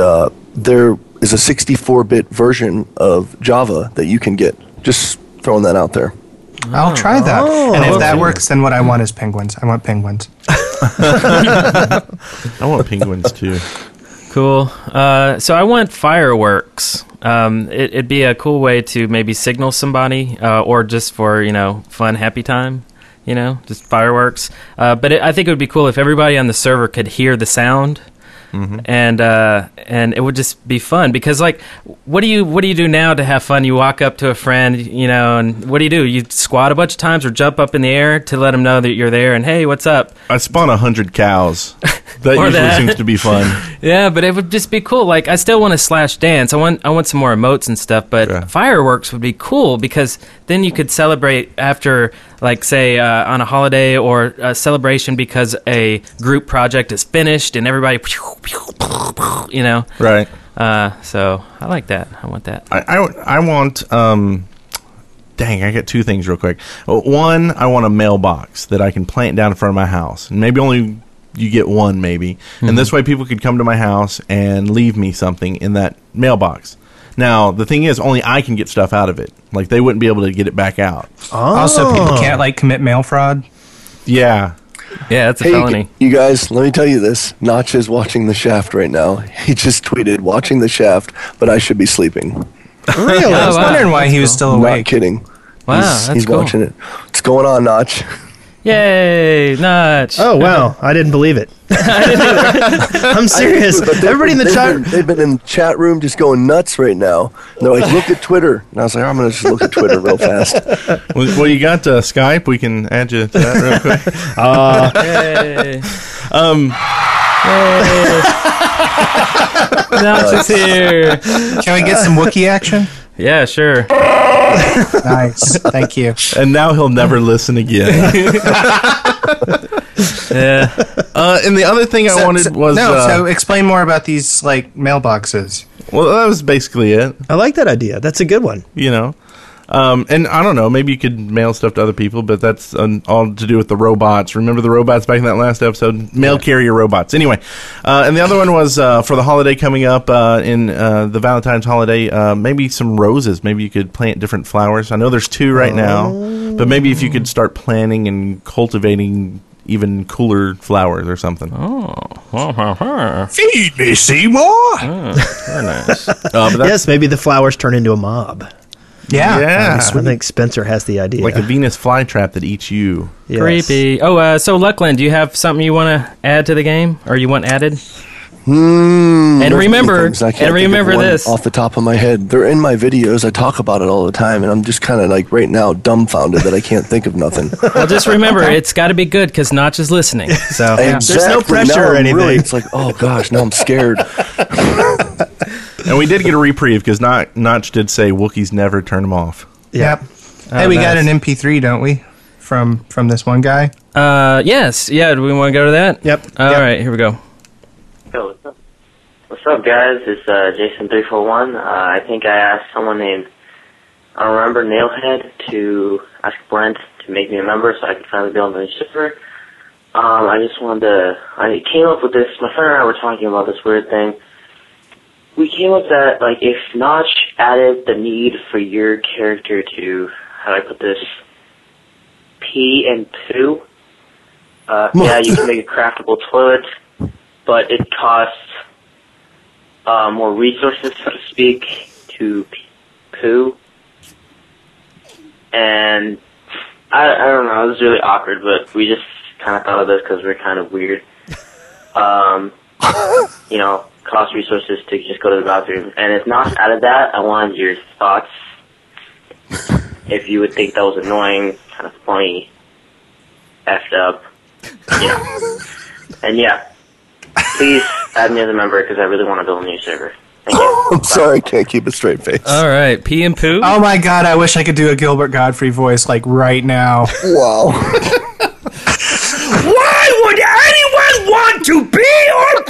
there is a sixty-four bit version of Java that you can get. Just throwing that out there. I'll try that. Oh, and if that okay. works, then what I want is penguins. I want penguins. I want penguins too. Cool. Uh, so I want fireworks. Um, it, it'd be a cool way to maybe signal somebody, uh, or just for, you know, fun, happy time. You know, just fireworks. Uh, but it, I think it would be cool if everybody on the server could hear the sound. Mm-hmm. And uh, and it would just be fun because, like, what do you what do you do now to have fun? You walk up to a friend, you know, and what do you do? You squat a bunch of times or jump up in the air to let them know that you're there and, hey, what's up? I spawn a hundred cows. That Or usually that. seems to be fun. Yeah, but it would just be cool. Like, I still want to slash dance. I want I want some more emotes and stuff, but Yeah. fireworks would be cool because then you could celebrate after, like, say, uh, on a holiday or a celebration because a group project is finished and everybody, you know. Right. Uh, so I like that. I want that. I, I, I want, um, dang, I got two things real quick. Uh, One, I want a mailbox that I can plant down in front of my house. And maybe only you get one, maybe. Mm-hmm. And this way people could come to my house and leave me something in that mailbox. Now, the thing is, only I can get stuff out of it. Like, they wouldn't be able to get it back out. Oh. Also, people can't like commit mail fraud. Yeah. Yeah, that's a Hey, felony. you guys, let me tell you this. Notch is watching The Shaft right now. He just tweeted, watching The Shaft, but I should be sleeping. Really? I was wow. wondering why That's he was cool. still Not awake. kidding. Wow, he's, that's he's cool. watching it. What's going on, Notch? Yay, Notch. Oh, wow. I didn't believe it. I'm serious. But they've Everybody in the been- chat. they've been, they've been in the chat room just going nuts right now. And they're like, look at Twitter. And I was like, I'm going to just look at Twitter real fast. Well, well, you got uh, Skype. We can add you to that real quick. Yay. Um, Notch is here. Can we get some Wookiee action? Yeah, sure. Nice. Thank you. and now he'll never listen again. Yeah. Uh, and the other thing I So- wanted so- was... no. uh, So explain more about these like mailboxes. well, that was basically it. I like that idea. That's a good one. You know, um, and I don't know, maybe you could mail stuff to other people, but that's um, all to do with the robots. Remember the robots back in that last episode? Mail carrier robots. Anyway, uh, and the other one was uh, for the holiday coming up uh, in uh, the Valentine's holiday, uh, maybe some roses. Maybe you could plant different flowers. I know there's two right now, but maybe if you could start planting and cultivating even cooler flowers or something. Oh. Feed me, Seymour. Very nice. Uh, but that's Yes, maybe the flowers turn into a mob. Yeah. Yeah. I think Spencer has the idea. like a Venus flytrap that eats you. Yes. Creepy. Oh, uh, so Luckland, do you have something you want to add to the game, or you want added? Mm, And there's remember- many things. I can't and think of remember one this. off the top of my head. They're in my videos. I talk about it all the time, and I'm just kind of like right now dumbfounded that I can't think of nothing. Well, just remember, it's got to be good because Notch is listening. So Exactly. There's no pressure Now or I'm anything. Really, it's like, oh gosh, now I'm scared. And we did get a reprieve because Notch, Notch did say Wookiees never turn them off. Yep. Hey, we got nice. an M P three, don't we? From from this one guy. Uh, yes. Yeah, do we want to go to that? Yep. All Yep. right, here we go. Yo, what's up? What's up, guys? It's uh, Jason three four one. Uh, I think I asked someone named, I don't remember, Nailhead, to ask Brent to make me a member so I could finally be on the server. Um, I just wanted to, I came up with this, my friend and I were talking about this weird thing. We came up that, like, if Notch added the need for your character to, how do I put this, pee and poo, uh, yeah, you can make a craftable toilet, but it costs uh, more resources, so to speak, to p- poo. And I, I don't know, it was really awkward, but we just kind of thought of this because we're kind of weird. Um, you know, cost resources to just go to the bathroom. And if not out of that, I wanted your thoughts. If you would think that was annoying, kind of funny, effed up, yeah. And yeah, please add me as a member because I really want to build a new server. Thank you. I'm sorry, I can't keep a straight face. All right, pee and poo. Oh my god, I wish I could do a Gilbert Godfrey voice like right now. Wow. Why would anyone want to pee or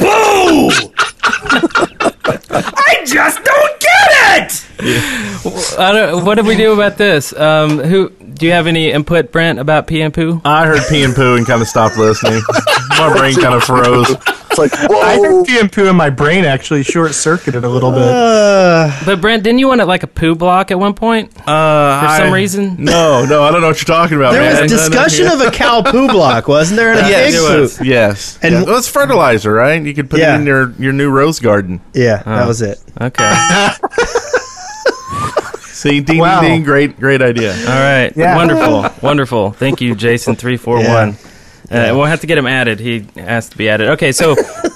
poo? I just don't get it! I don't, what do we do about this? Um, who do you have any input, Brent, about pee and poo? I heard pee and poo and kind of stopped listening. My brain kind of froze. It's like, I whoa. think pee and poo in my brain actually short circuited a little bit. Uh, But Brent, didn't you want it like a poo block at one point? Uh, For some I- reason? No, no, I don't know what you're talking about. there man. was discussion of a cow poo block, wasn't there? And a Yes, pig it poo. was. Yes, And- and well, it's fertilizer, right? You could put Yeah. it in your, your new rose garden. Yeah, that was it. Okay. See, ding, Wow. ding, ding, great, great idea. All right. Yeah. Wonderful. Wonderful. Thank you, Jason three four one. Uh, we'll have to get him added. He asked to be added. Okay, so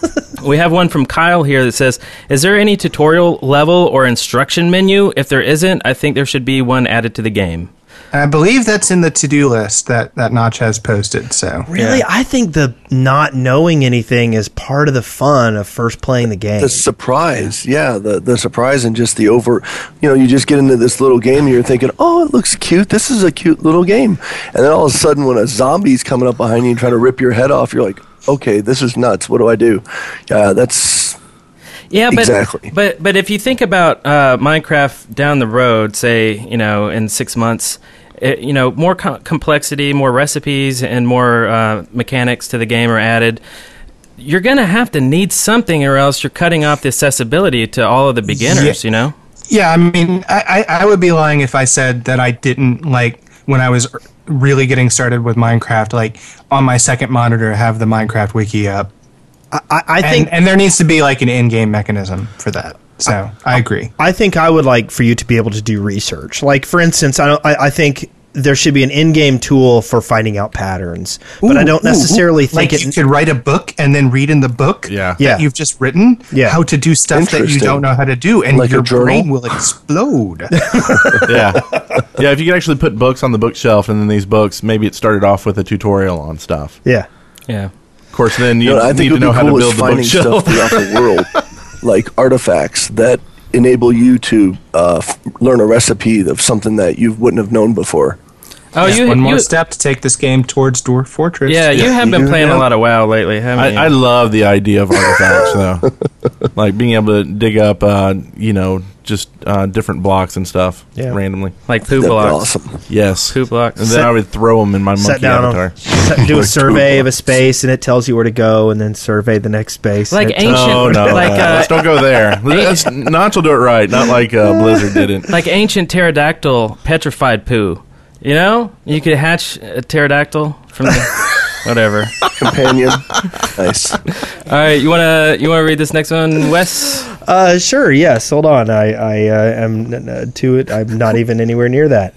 we have one from Kyle here that says, is there any tutorial level or instruction menu? If there isn't, I think there should be one added to the game. And I believe that's in the to-do list that, that Notch has posted. So Really, Yeah. I think the not knowing anything is part of the fun of first playing the game. The surprise, yeah, the the surprise and just the over, you know, you just get into this little game and you're thinking, oh, it looks cute. This is a cute little game. And then all of a sudden when a zombie's coming up behind you and trying to rip your head off, you're like, okay, this is nuts. What do I do? Yeah, that's... Yeah, but Exactly. but but if you think about uh, Minecraft down the road, say you know in six months, it, you know more co- complexity, more recipes, and more uh, mechanics to the game are added. You're gonna have to need something, or else you're cutting off the accessibility to all of the beginners. Yeah. You know. yeah, I mean, I, I, I would be lying if I said that I didn't like when I was really getting started with Minecraft, like on my second monitor, have the Minecraft wiki up. I, I think and, and there needs to be like an in-game mechanism for that. So I agree. I think I would like for you to be able to do research. Like, for instance, I don't, I, I think there should be an in-game tool for finding out patterns, but I Ooh, don't ooh, necessarily ooh. think like it. you could write a book and then read in the book Yeah. Yeah. that you've just written Yeah. how to do stuff that you Interesting. don't know how to do, and Like a your journal? brain will explode. Yeah, yeah. If you could actually put books on the bookshelf, and then these books, maybe it started off with a tutorial on stuff. Yeah. Yeah. Of course, then you, You know, I think need it to would know be how to cool build is the finding bookshelf. stuff throughout the world, like artifacts that enable you to uh, f- learn a recipe of something that you wouldn't have known before. Oh, you One more you, step to take this game towards Dwarf Fortress. Yeah, you have been you playing a have. lot of WoW lately, haven't you? I, I love the idea of artifacts, though. Like being able to dig up, uh, you know, just uh, different blocks and stuff Yeah. randomly. like poo That'd be blocks. awesome. Yes. Poo blocks. And then Set- I would throw them in my Set monkey down, avatar. on, set, do a survey of a space, and it tells you where to go, and then survey the next space. Like and it tells- ancient, Oh, no. like uh, Let's don't go there. Let's, Notch will do it right, not like uh, Blizzard didn't. like ancient pterodactyl petrified poo. You know, you could hatch a pterodactyl from the whatever. Companion. Nice. All right, you wanna you wanna read this next one, Wes? Uh, sure. Yes. Hold on. I I uh, am n- n- to it. I'm not even anywhere near that.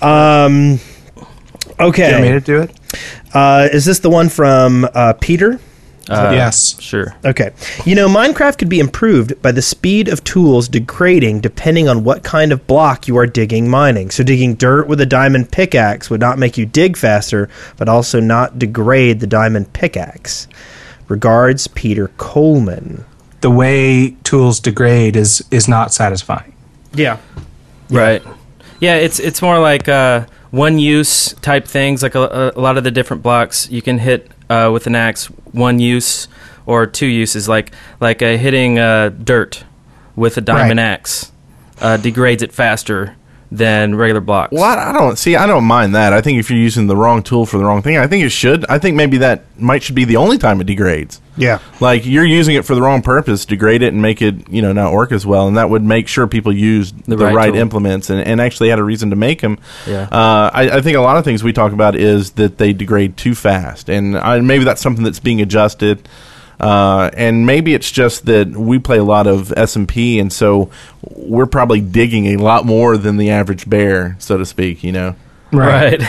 Um. Okay. Do you want me to do it? Uh, is this the one from uh, Peter? Uh, Yes. Sure. Okay. You know, Minecraft could be improved by the speed of tools degrading depending on what kind of block you are digging mining. So digging dirt with a diamond pickaxe would not make you dig faster, but also not degrade the diamond pickaxe. Regards, Peter Coleman. The way tools degrade is is not satisfying. Yeah. Right. Yeah, it's it's more like uh, one use type things. Like a, a lot of the different blocks you can hit uh, with an axe, one use or two uses. Like like uh, hitting uh, dirt with a diamond Right. axe uh, degrades it faster than regular blocks. Well, I, I don't see. I don't mind that. I think if you're using the wrong tool for the wrong thing, I think it should. I think maybe that might should be the only time it degrades. Yeah. Like you're using it for the wrong purpose, degrade it and make it, you know, not work as well, and that would make sure people used the, The right right, tool. implements and, and actually had a reason to make them. Yeah. Uh, I, I think a lot of things we talk about is that they degrade too fast, and I, maybe that's something that's being adjusted. Uh, and maybe it's just that we play a lot of S and P, and so we're probably digging a lot more than the average bear, so to speak. You know. Right.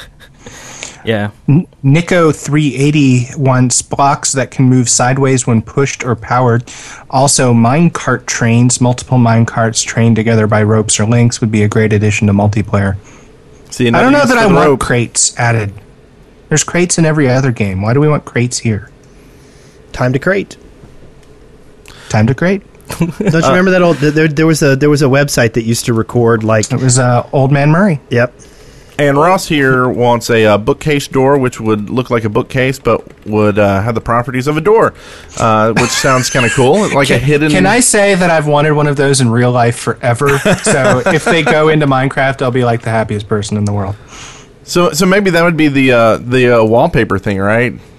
Yeah. Nico three eighty wants blocks that can move sideways when pushed or powered. Also, minecart trains, multiple minecarts trained together by ropes or links would be a great addition to multiplayer. See, I don't know use that I the want rope. crates added. There's crates in every other game. Why do we want crates here? Time to crate. Time to crate. Don't you remember that old? There, there was a there was a website that used to record like. It was uh, Old Man Murray. Yep. And Ross here wants a uh, bookcase door, which would look like a bookcase, but would uh, have the properties of a door, uh, which sounds kind of cool, like a hidden. Can I say that I've wanted one of those in real life forever? So if they go into Minecraft, I'll be like the happiest person in the world. So, so maybe that would be the uh, the uh, wallpaper thing, right?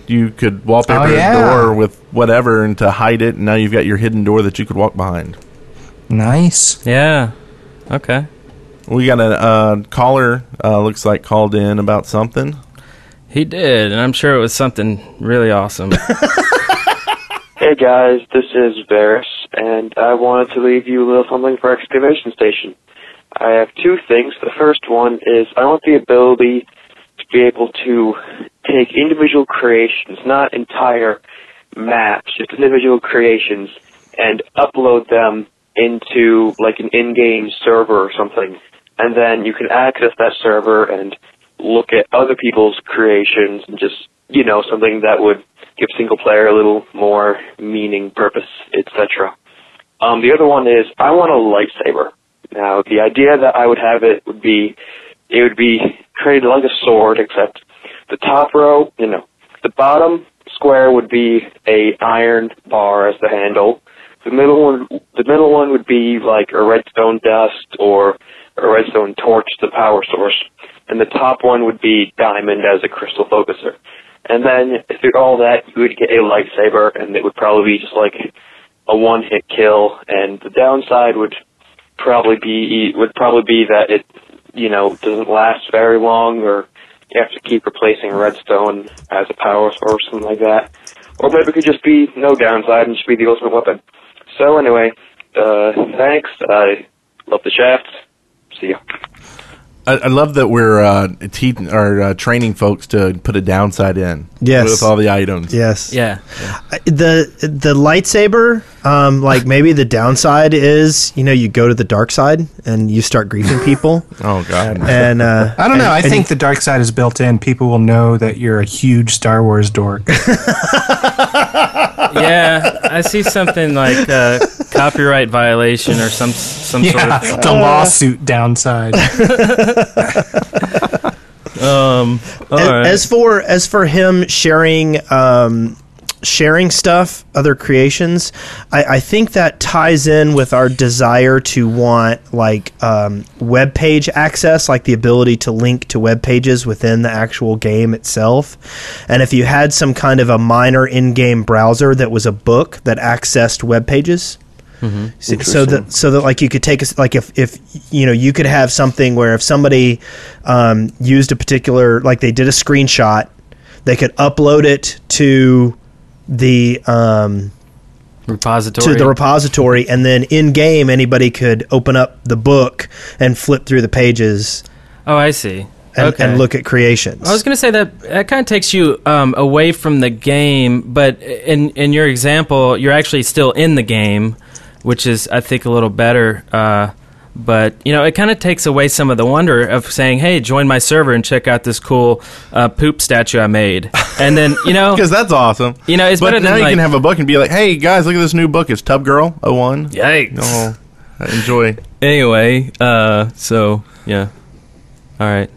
You could wallpaper Oh, yeah. a door with whatever and to hide it, and now you've got your hidden door that you could walk behind. Nice. Yeah. Okay. We got a uh, caller, uh, looks like, called in about something. He did, and I'm sure it was something really awesome. Hey guys, this is Varys, and I wanted to leave you a little something for Excavation Station. I have two things. The first one is I want the ability to be able to take individual creations, not entire maps, just individual creations, and upload them into like an in-game server or something. And then you can access that server and look at other people's creations and just, you know, something that would give single player a little more meaning, purpose, et cetera. Um, the other one is I want a lightsaber. Now, the idea that I would have it would be, it would be created like a sword, except the top row, you know, the bottom square would be a iron bar as the handle. The middle one, the middle one would be like a redstone dust or a redstone torch, the power source, and the top one would be diamond as a crystal focuser. And then through all that, you would get a lightsaber, and it would probably be just like a one-hit kill. And the downside would probably be would probably be that it, you know, doesn't last very long, or you have to keep replacing redstone as a power source, something like that. Or maybe it could just be no downside and just be the ultimate weapon. So anyway, uh, thanks. I love the shafts. See ya. I, I love that we're uh, te- or, uh, training folks to put a downside in. Yes. With all the items. Yes. Yeah. I- The the lightsaber, um, like maybe the downside is, you know, you go to the dark side and you start griefing people. Oh, God. And uh, I don't know. and- I and think the dark side is built in. People will know that you're a huge Star Wars dork. Yeah, I see something like uh, copyright violation or some some Yeah, sort of. the lawsuit downside. Um, all as, right. as for as for him sharing um, sharing stuff, other creations, I, I think that ties in with our desire to want like um, web page access, like the ability to link to web pages within the actual game itself. And if you had some kind of a minor in-game browser that was a book that accessed web pages. Mm-hmm. So, so that so that like you could take a, like if if you know you could have something where if somebody um, used a particular, like they did a screenshot, they could upload it to the um, repository. to the repository, and then in game anybody could open up the book and flip through the pages Oh, I see. and, Okay. and look at creations. I was going to say that that kind of takes you um, away from the game, but in in your example, you're actually still in the game, which is, I think, a little better. Uh, but, you know, it kind of takes away some of the wonder of saying, hey, join my server and check out this cool uh, poop statue I made. And then, you know... Because that's awesome. You know, it's but better now than, you like- can have a book and be like, hey, guys, look at this new book. It's Tub Girl oh one. Yikes. Oh, enjoy. Anyway, uh, so, yeah. All right.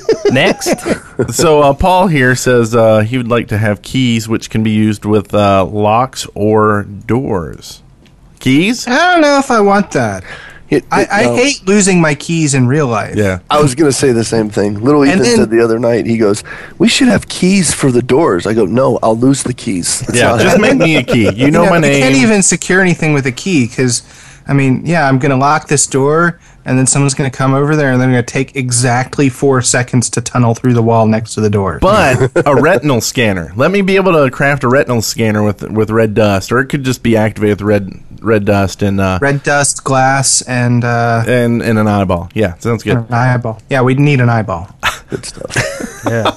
Next. So uh, Paul here says uh, he would like to have keys which can be used with uh, locks or doors. Keys? I don't know if I want that. It- I, it- I no. hate losing my keys in real life. Yeah. I was going to say the same thing. Little And Ethan then- said the other night, he goes, we should have keys for the doors. I go, no, I'll lose the keys. It's Yeah, not just happening. make me a key. You know Yeah, my you name. can't even secure anything with a key because, I mean, yeah, I'm going to lock this door, and then someone's going to come over there, and they're going to take exactly four seconds to tunnel through the wall next to the door. But a retinal scanner. Let me be able to craft a retinal scanner with with red dust, or it could just be activated with red red dust and uh, Red dust, glass, and uh, and and an eyeball. Yeah, sounds good. an eyeball. Yeah, we'd need an eyeball. Good stuff. yeah.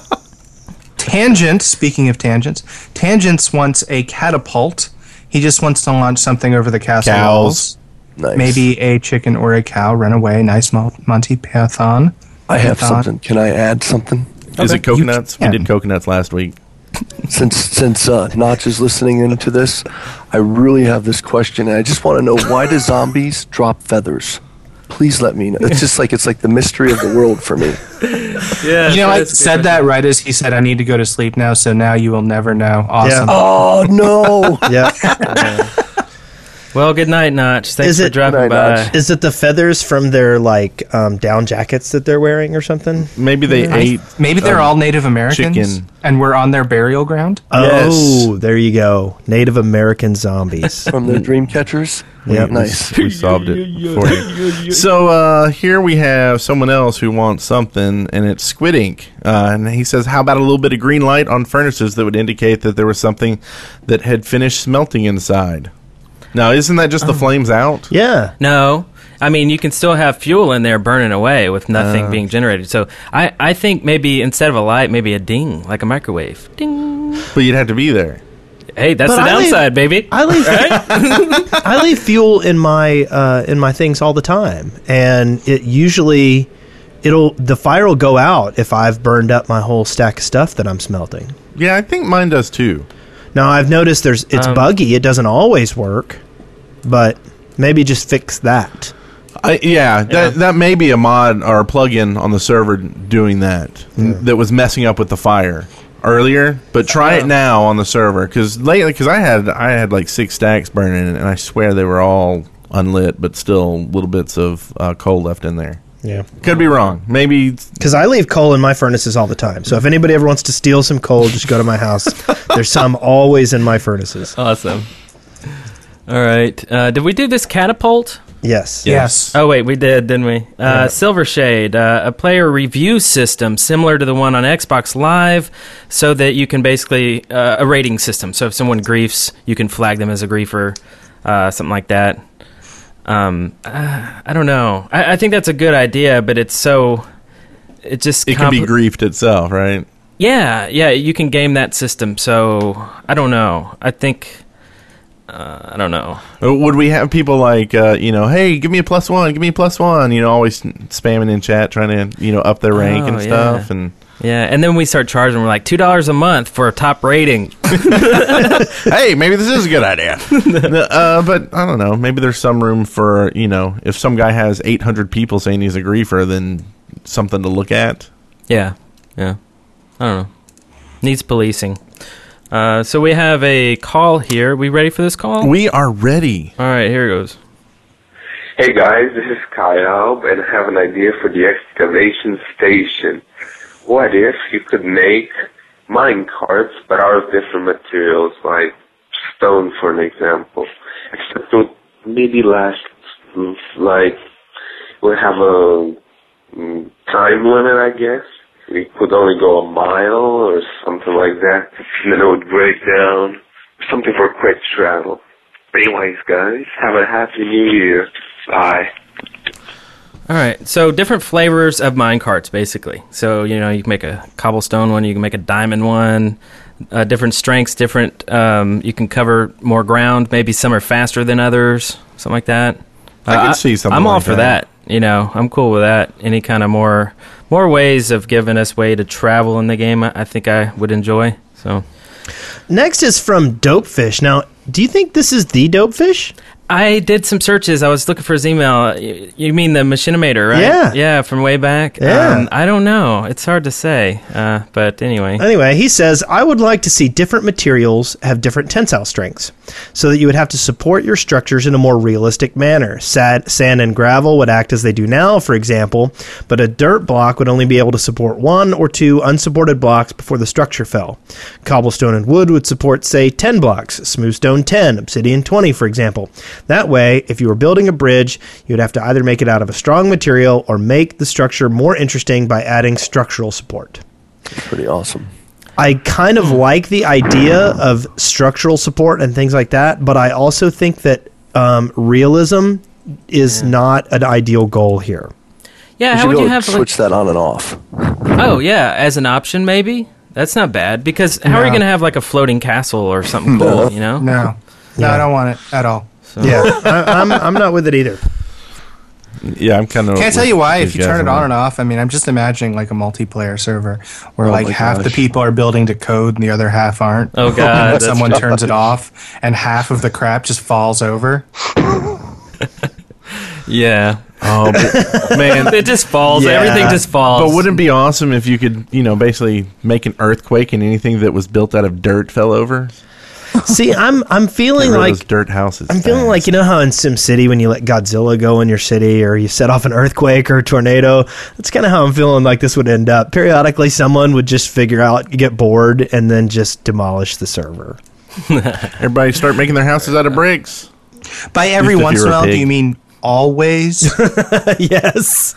Tangent, speaking of tangents, Tangents wants a catapult. He just wants to launch something over the castle Cows. walls. Nice. Maybe a chicken or a cow run away. Nice Mo- Monty Python. I have Python. something. Can I add something? Is Okay, it coconuts? you We can. did coconuts last week. Since since uh, Notch is listening into this, I really have this question, and I just want to know, why do zombies drop feathers? Please let me know. It's just like it's like the mystery of the world for me. Yeah. You know, I said that right as he said, I need to go to sleep now, so now you will never know. Awesome. Oh no! Yeah. Well, good night, Notch. Thanks Is for it- dropping Good night, by. Notch. Is it the feathers from their like um, down jackets that they're wearing or something? Maybe they ate. Maybe they're um, all Native Americans, chicken. and we're on their burial ground. Oh, there you go. Native American zombies. From the dream catchers. Yep. Nice. We solved it for you. So uh, here we have someone else who wants something, and it's Squid Ink. Uh, and he says, how about a little bit of green light on furnaces that would indicate that there was something that had finished smelting inside? Now, isn't that just the flames out? Yeah. No. I mean, you can still have fuel in there burning away with nothing Uh. being generated. So I, I think maybe instead of a light, maybe a ding, like a microwave. Ding. But you'd have to be there. Hey, that's But the I leave- downside, baby. I leave I leave fuel in my uh, in my things all the time, and it usually it'll the fire will go out if I've burned up my whole stack of stuff that I'm smelting. Yeah, I think mine does too. Now I've noticed there's it's Um, buggy. It doesn't always work, but maybe just fix that. I, yeah, that that may be a mod or a plugin on the server doing that that was messing up with the fire earlier. But try it now on the server because lately, because I had I had like six stacks burning, and I swear they were all unlit, but still little bits of uh, coal left in there. Yeah, Could be wrong. Maybe because I leave coal in my furnaces all the time. So if anybody ever wants to steal some coal, just go to my house. There's some always in my furnaces. Awesome. All right. Uh, did we do this catapult? Yes. Yes. Oh, wait, we did, didn't we? Uh, Silver Shade, uh, a player review system similar to the one on Xbox Live so that you can basically, uh, a rating system. So if someone griefs, you can flag them as a griefer, uh, something like that. Um, uh, I don't know. I, I think that's a good idea, but it's so, it just... it can be compli- griefed itself, right? Yeah, yeah, you can game that system, so I don't know. I think... Uh, I don't know. Uh, Would we have people like, uh, you know, hey, give me a plus one, give me a plus one, you know, always spamming in chat, trying to, you know, up their rank Oh, and yeah. stuff, and Yeah, and then we start charging. We're like two dollars a month for a top rating. hey, maybe this is a good idea. uh, but I don't know. Maybe there's some room for, you know, if some guy has eight hundred people saying he's a griefer, then something to look at. Yeah, yeah. I don't know. Needs policing. Uh, so we have a call here. We ready for this call? We are ready. All right, here it goes. Hey guys, this is Kyle, and I have an idea for the excavation station. What if you could make mine carts, but out of different materials, like stone, for an example? Except it would maybe last, like, would have a mm, time limit, I guess. We could only go a mile or something like that, and then it would break down. Something for quick travel. Anyways, guys, have a happy new year. Bye. All right, so different flavors of mine carts, basically. So, you know, you can make a cobblestone one, you can make a diamond one, uh, different strengths, different, um, you can cover more ground. Maybe some are faster than others, something like that. I could see something I'm all like for that. that. You know, I'm cool with that. Any kind of more more ways of giving us way to travel in the game, I I think I would enjoy. So Next is from Dopefish. Now, do you think this is the Dopefish? I did some searches. I was looking for his email. You you mean the Machinimator, right? Yeah. Yeah, from way back. Yeah. Um, I don't know. It's hard to say. Uh, but anyway. Anyway, he says, I would like to see different materials have different tensile strengths so that you would have to support your structures in a more realistic manner. Sad, sand and gravel would act as they do now, for example, but a dirt block would only be able to support one or two unsupported blocks before the structure fell. Cobblestone and wood would support, say, ten blocks, smooth stone ten, obsidian twenty, for example. That way, if you were building a bridge, you would have to either make it out of a strong material or make the structure more interesting by adding structural support. Pretty awesome. I kind of like the idea of structural support and things like that, but I also think that um, realism is not an ideal goal here. Yeah, You how should would be you able have to like, switch that on and off. oh yeah, as an option maybe? That's not bad because how are you No. going to have like a floating castle or something cool, you know? No, no, Yeah. I don't want it at all. So, Yeah, I, I'm I'm not with it either. Yeah, I'm kind of. Can't tell you why. If you turn it on and off, I mean, I'm just imagining like a multiplayer server where Oh like my half the gosh. people are building to code and the other half aren't. Oh, God, And that's someone true. turns it off and half of the crap just falls over. Yeah. Oh, but, man. It just falls. Yeah. Everything just falls. But wouldn't it be awesome if you could, you know, basically make an earthquake and anything that was built out of dirt fell over? See, I'm I'm feeling Get rid of like those dirt houses. I'm feeling fast. like, you know how in SimCity when you let Godzilla go in your city or you set off an earthquake or a tornado, that's kind of how I'm feeling like this would end up. Periodically, someone would just figure out, get bored, and then just demolish the server. Everybody start making their houses out of bricks. By every Just if once you're in a a while, do pig. you mean always? Yes.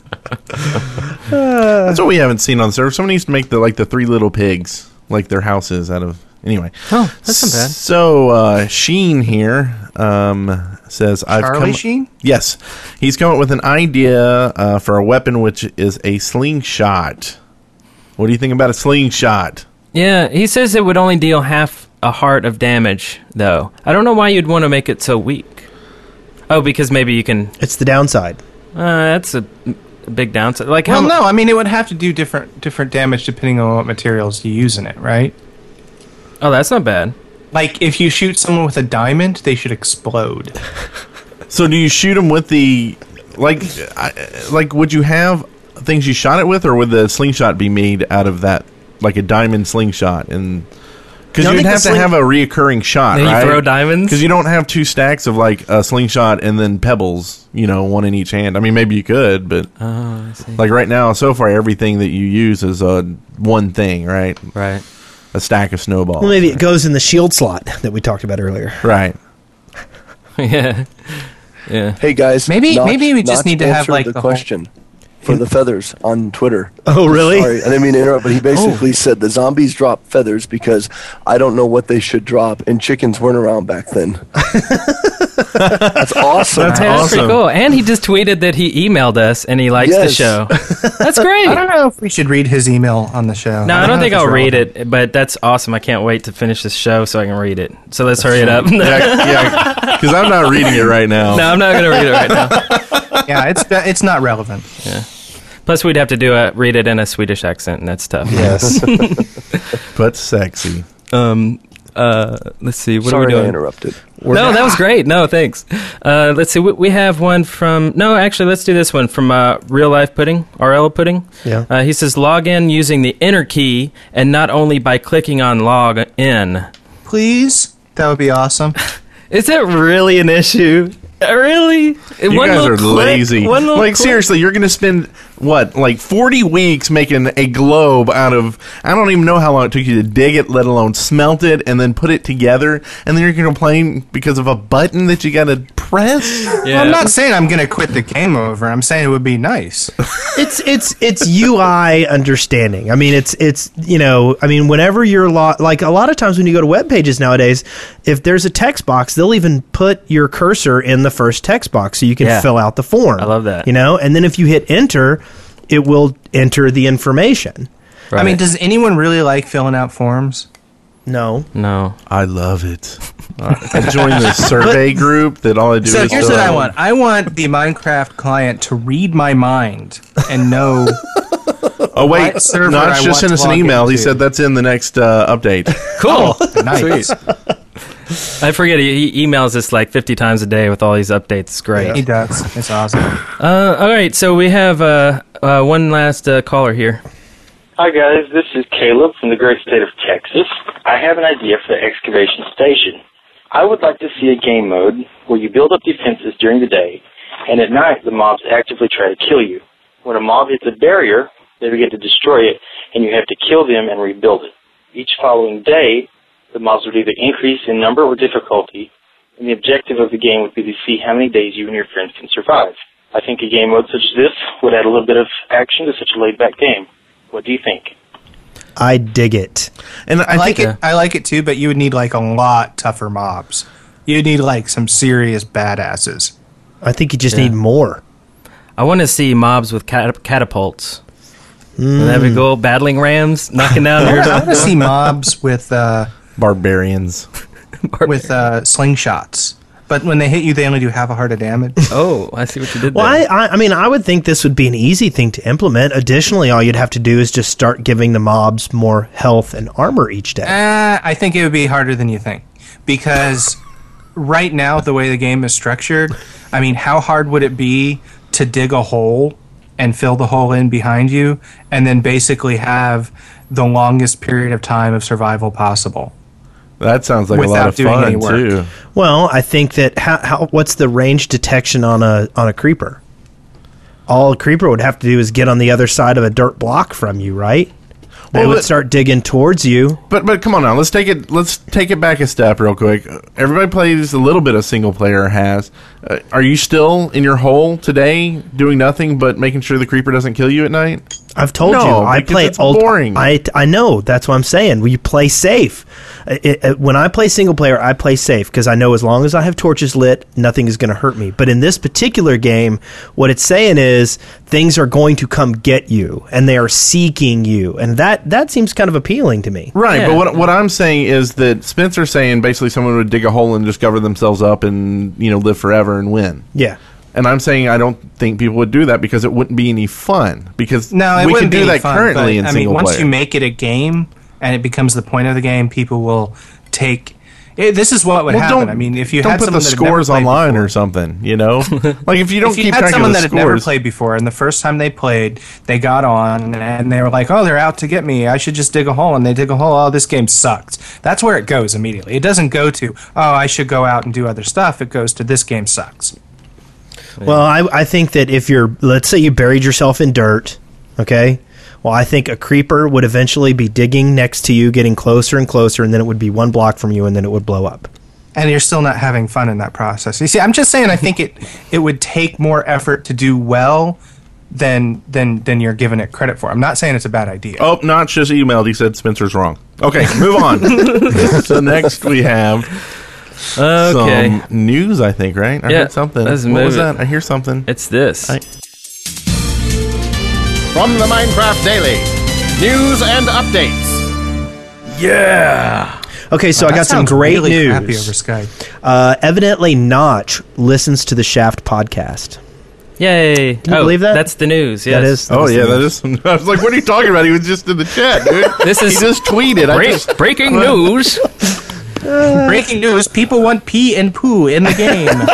That's what we haven't seen on the server. Someone used to make the like the three little pigs, like their houses out of. Anyway. Oh, that's not bad. So uh, Sheen here um, says, "I've Charlie come." Sheen? Yes, he's come up with an idea uh, for a weapon, which is a slingshot. What do you think about a slingshot? Yeah, he says it would only deal half a heart of damage, though. I don't know why you'd want to make it so weak. Oh, because maybe you can. It's the downside. Uh, that's a, a big downside. Like Well, how? no. I mean, it would have to do different different damage depending on what materials you use in it, right? Oh, that's not bad. Like, if you shoot someone with a diamond, they should explode. So do you shoot them with the like, I, like would you have things you shot it with, or would the slingshot be made out of that, like a diamond slingshot? And because No, I you'd think have the to sling- have a reoccurring shot, Then you right? throw diamonds? Because you don't have two stacks of like a slingshot and then pebbles, you know, one in each hand. I mean, maybe you could, but Oh, I see. like right now, so far, everything that you use is a one thing, right? Right. A stack of snowballs. Well, maybe it goes in the shield slot that we talked about earlier. Right. yeah. Yeah. Hey guys, Maybe- Notch- maybe we just Notch need to have, answered like, the, the whole- question for the feathers on Twitter. Oh, really? Sorry, I didn't mean to interrupt, but he basically said the zombies drop feathers because I don't know what they should drop, and chickens weren't around back then. That's awesome. That's Hey, that's pretty awesome. cool. And he just tweeted that he emailed us and he likes the Yes. show. That's great. I don't know if we should read his email on the show. No, I don't know think if it's I'll read relevant. it, but that's awesome. I can't wait to finish this show so I can read it. So let's hurry it up. no, yeah, because I'm not reading it right now. I'm not going to read it right now. Yeah, it's it's not relevant. Plus, we'd have to do a read it in a Swedish accent, and that's tough. Yes. But sexy. Um. Uh. Let's see. What Sorry are we I doing? interrupted. No, that was great. No, thanks. Uh, let's see. We, we have one from. No, actually, let's do this one from uh, Real Life Pudding, R L Pudding. Yeah. Uh, he says log in using the enter key and not only by clicking on log in. Please, that would be awesome. Is that really an issue? Uh, Really? You One guys little are click, lazy. one little Like click. seriously, you're going to spend what, like forty weeks making a globe out of? I don't even know how long it took you to dig it, let alone smelt it, and then put it together. And then you're going to complain because of a button that you got to press. Yeah. I'm not saying I'm going to quit the game over. I'm saying it would be nice. it's it's it's U I understanding. I mean, it's it's you know, I mean, whenever you're lo- like a lot of times when you go to web pages nowadays, if there's a text box, they'll even put your cursor in the first text box so you can Yeah. fill out the form. I love that. You know, and then if you hit enter, it will enter the information. I mean, does anyone really like filling out forms? No. No. I love it. I joined the survey group that all I do So is here's fill what I out- want. I want the Minecraft client to read my mind and know. Oh wait, what server Notch I just want sent to us an log email. He into. said that's in the next uh, update. Cool. Nice. I forget he, he emails us like fifty times a day with all these updates. It's great. He does. It's awesome. Uh, all right, so we have uh, uh, one last uh, caller here. Hi guys, this is Caleb from the great state of Texas. I have an idea for the excavation station. I would like to see a game mode where you build up defenses during the day, and at night the mobs actively try to kill you. When a mob hits a barrier, they begin to destroy it, and you have to kill them and rebuild it. Each following day, the mobs would either increase in number or difficulty, and the objective of the game would be to see how many days you and your friends can survive. I think a game mode such as this would add a little bit of action to such a laid-back game. What do you think? I dig it. And I, like it. I like it too, but you would need like a lot tougher mobs. You'd need like some serious badasses. I think you just Yeah. need more. I want to see mobs with cat- catapults. Mm. That'd be cool. Battling rams, knocking down I your... want to see mobs with uh, Barbarians. with uh, slingshots. But when they hit you, they only do half a heart of damage. Oh, I see what you did Well, there. I, I, I mean, I would think this would be an easy thing to implement. Additionally, all you'd have to do is just start giving the mobs more health and armor each day. Uh, I think it would be harder than you think. Because right now, the way the game is structured, I mean, how hard would it be to dig a hole and fill the hole in behind you and then basically have the longest period of time of survival possible? That sounds like a lot without of doing any fun work. too. Well, I think that how, how what's the range detection on a on a creeper? All a creeper would have to do is get on the other side of a dirt block from you, right? They Well, would but- start digging towards you. But but come on now, let's take it let's take it back a step real quick. Everybody plays a little bit of single player has. Uh, are you still in your hole today doing nothing but making sure the creeper doesn't kill you at night? I've told No, you, I because play it's ult- boring. I I know that's what I'm saying. We play safe. It, it, when I play single player, I play safe because I know as long as I have torches lit, nothing is going to hurt me. But in this particular game, what it's saying is things are going to come get you, and they are seeking you, and that that seems kind of appealing to me. Right, Yeah. but what what I'm saying is that Spencer's saying basically someone would dig a hole and just cover themselves up and, you know, live forever and win. Yeah. And I'm saying I don't think people would do that because it wouldn't be any fun. Because No, it we can wouldn't do be any that fun, currently but, in I single mean, once player. you make it a game and it becomes the point of the game, people will take. It, this is what would Well, happen. don't- I mean, if you don't had put the someone that had never scores played online before, or something, you know, like if you don't if you keep had track of someone the that had never scores. played before, and the first time they played, they got on and they were like, "Oh, they're out to get me. I should just dig a hole." And they dig a hole. Oh, this game sucks. That's where it goes immediately. It doesn't go to, "Oh, I should go out and do other stuff." It goes to, "This game sucks." Well, I, I think that if you're, let's say you buried yourself in dirt, okay? Well, I think a creeper would eventually be digging next to you, getting closer and closer, and then it would be one block from you, and then it would blow up. And you're still not having fun in that process. You see, I'm just saying, I think it it would take more effort to do well than than than you're giving it credit for. I'm not saying it's a bad idea. Oh, Notch just emailed. He said Spencer's wrong. Okay, move on. So next we have Okay. some news, I think, right? I Yeah, heard something. let's What move was it. that? I hear something. It's this. I- From the Minecraft Daily, news and updates. Yeah. Okay, so Oh, I that got some sounds great really news. crappy over Skype. Uh, evidently, Notch listens to the Shaft podcast. Yay. Can you oh, believe that? That's the news. Yes. That is. Oh is yeah, the that news. is. I was like, "What are you talking about?" He was just in the chat, dude. This is he just tweeted. I break- just, breaking news. Breaking news: people want pee and poo in the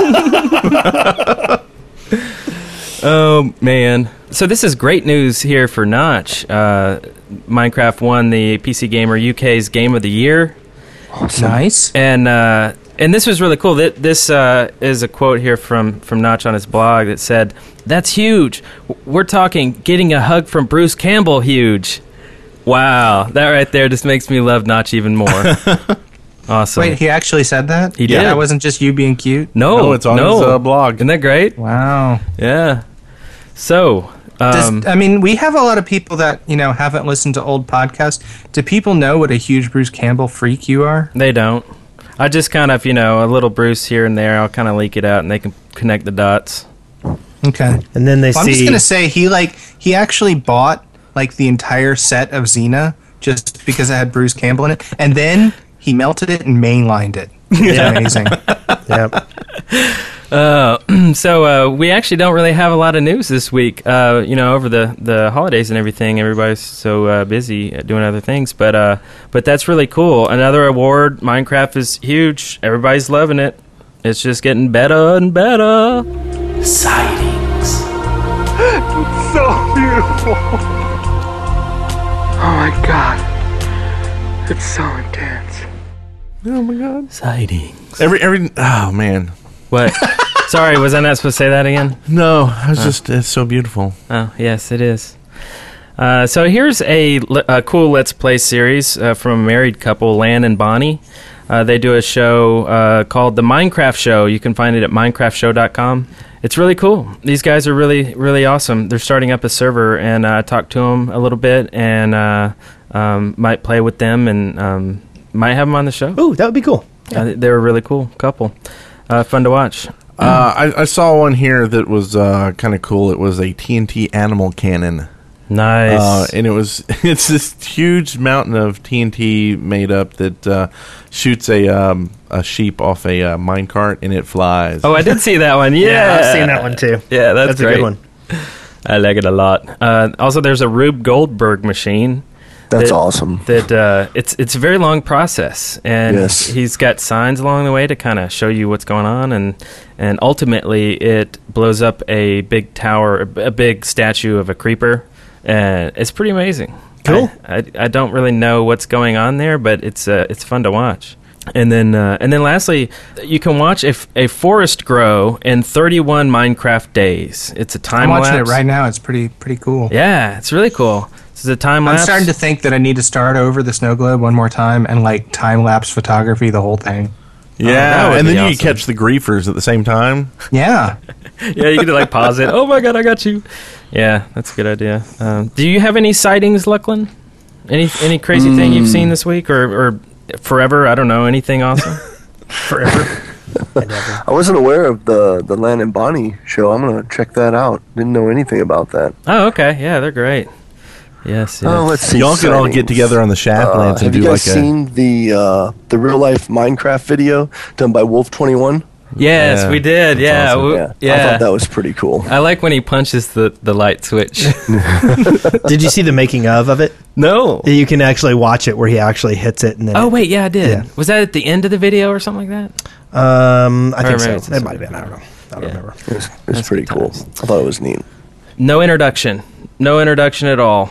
game. Oh, man. So this is great news here for Notch. Uh, Minecraft won the P C Gamer U K's Game of the Year. Nice. And uh, and this was really cool. Th- This uh, is a quote here from, from Notch on his blog that said, "That's huge. W- We're talking getting a hug from Bruce Campbell huge." Wow. That right there just makes me love Notch even more. Awesome. Wait, he actually said that? He Yeah, did. that wasn't just you being cute? no, No, it's on his, uh, blog. Isn't that great? Wow. Yeah. So, Does, um, I mean, we have a lot of people that, you know, haven't listened to old podcasts. Do people know what a huge Bruce Campbell freak you are? they don't. I just kind of, you know, a little Bruce here and there. I'll kind of leak it out, and they can connect the dots. Okay. And then they Well, I'm see. just gonna say he like he actually bought like the entire set of Xena just because it had Bruce Campbell in it, and then he melted it and mainlined it. It's amazing. Yep. Uh, so uh, we actually don't really have a lot of news this week. Uh, you know, over the, the holidays and everything, everybody's so uh, busy doing other things. But uh, but that's really cool. Another award. Minecraft is huge. Everybody's loving it. It's just getting better and better. Sightings. So beautiful. Oh my god. It's so intense. oh my god! Sightings. Every every. Oh man. What? Sorry, was I not supposed to say that again? No, I was just. It's so beautiful. Oh, yes, it is. Uh, so here's a, a cool Let's Play series uh, from a married couple, Lan and Bonnie. Uh, they do a show uh, called The Minecraft Show. You can find it at minecraft show dot com. It's really cool. These guys are really, really awesome. They're starting up a server, and I uh, talked to them a little bit, and uh, um, might play with them, and um, might have them on the show. Ooh, that would be cool. Uh, they're a really cool couple. Uh, fun to watch. Uh, I, I saw one here that was uh, kind of cool. It was a T N T animal cannon. Nice. Uh, and it was it's this huge mountain of T N T made up that uh, shoots a um, a sheep off a uh, minecart and it flies. Oh, I did see that one. Yeah, I've seen that one too. Yeah, that's, That's a great. good one. I like it a lot. Uh, also, there's a Rube Goldberg machine. That's that- awesome. That uh, it's it's a very long process, and Yes. he's got signs along the way to kind of show you what's going on, and and ultimately it blows up a big tower, a big statue of a creeper, and it's pretty amazing. Cool. I, I, I don't really know what's going on there, but it's uh, it's fun to watch. And then, uh, and then, lastly, you can watch a, f- a forest grow in thirty-one Minecraft days. It's a time I'm watching lapse. it right now. It's pretty pretty cool. Yeah, it's really cool. This is a time I'm lapse. starting to think that I need to start over the snow globe one more time and like time lapse photography the whole thing. Yeah, Oh, that would and then be you awesome. can catch the griefers at the same time. Yeah. Yeah, you could like pause it. Oh my god, I got you. Yeah, that's a good idea. Um, do you have any sightings, Lucklin? Any any crazy thing you've seen this week, or or forever? I don't know. Anything awesome? Forever. I wasn't aware of the the Lan and Bonnie show. I'm gonna check that out. Didn't know anything about that. Oh, okay. Yeah, they're great. Yes. yes. Oh, let's see. Y'all can all sightings. get together on the Uh, Shadlands and have do you like guys a. seen the uh, the real life Minecraft video done by Wolf twenty-one? Yes, Yeah, we did. that's Yeah, awesome. w- Yeah, yeah. I thought that was pretty cool. I like when he punches the, the light switch. Did you see the making of of it? No. You can actually watch it where he actually hits it. And then Oh wait, yeah, I did. Yeah. Was that at the end of the video or something like that? Um, I Or think maybe so. it's It might have been. I don't know. I don't Yeah. remember. It was, it was That's pretty good cool. times. I thought it was neat. No introduction. No introduction at all.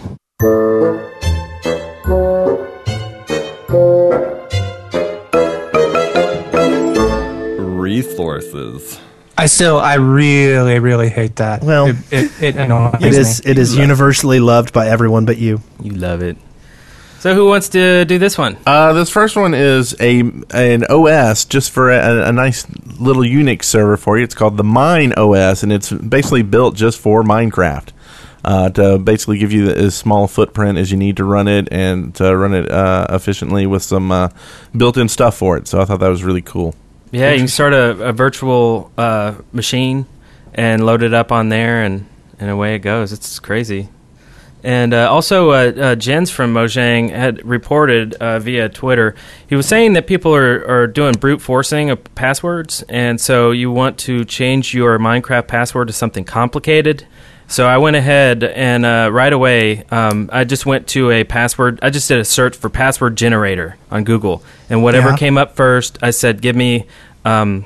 Resources. I still, I really, really hate that. Well, it, it, it annoys It me. is. It is universally loved by everyone but you. You love it. So who wants to do this one? Uh, this first one is a an O S just for a, a nice little Unix server for you. It's called the Mine O S, and it's basically built just for Minecraft. Uh, to basically give you the, as small footprint as you need to run it and to run it uh, efficiently with some uh, built-in stuff for it. So I thought that was really cool. Yeah, you can start a, a virtual uh, machine and load it up on there, and, and away it goes. It's crazy. And uh, also, uh, uh, Jens from Mojang had reported uh, via Twitter, he was saying that people are, are doing brute forcing of passwords, and so you want to change your Minecraft password to something complicated. So I went ahead and uh, right away, um, I just went to a password. I just did a search for password generator on Google, and whatever Yeah. came up first, I said, "Give me." Um,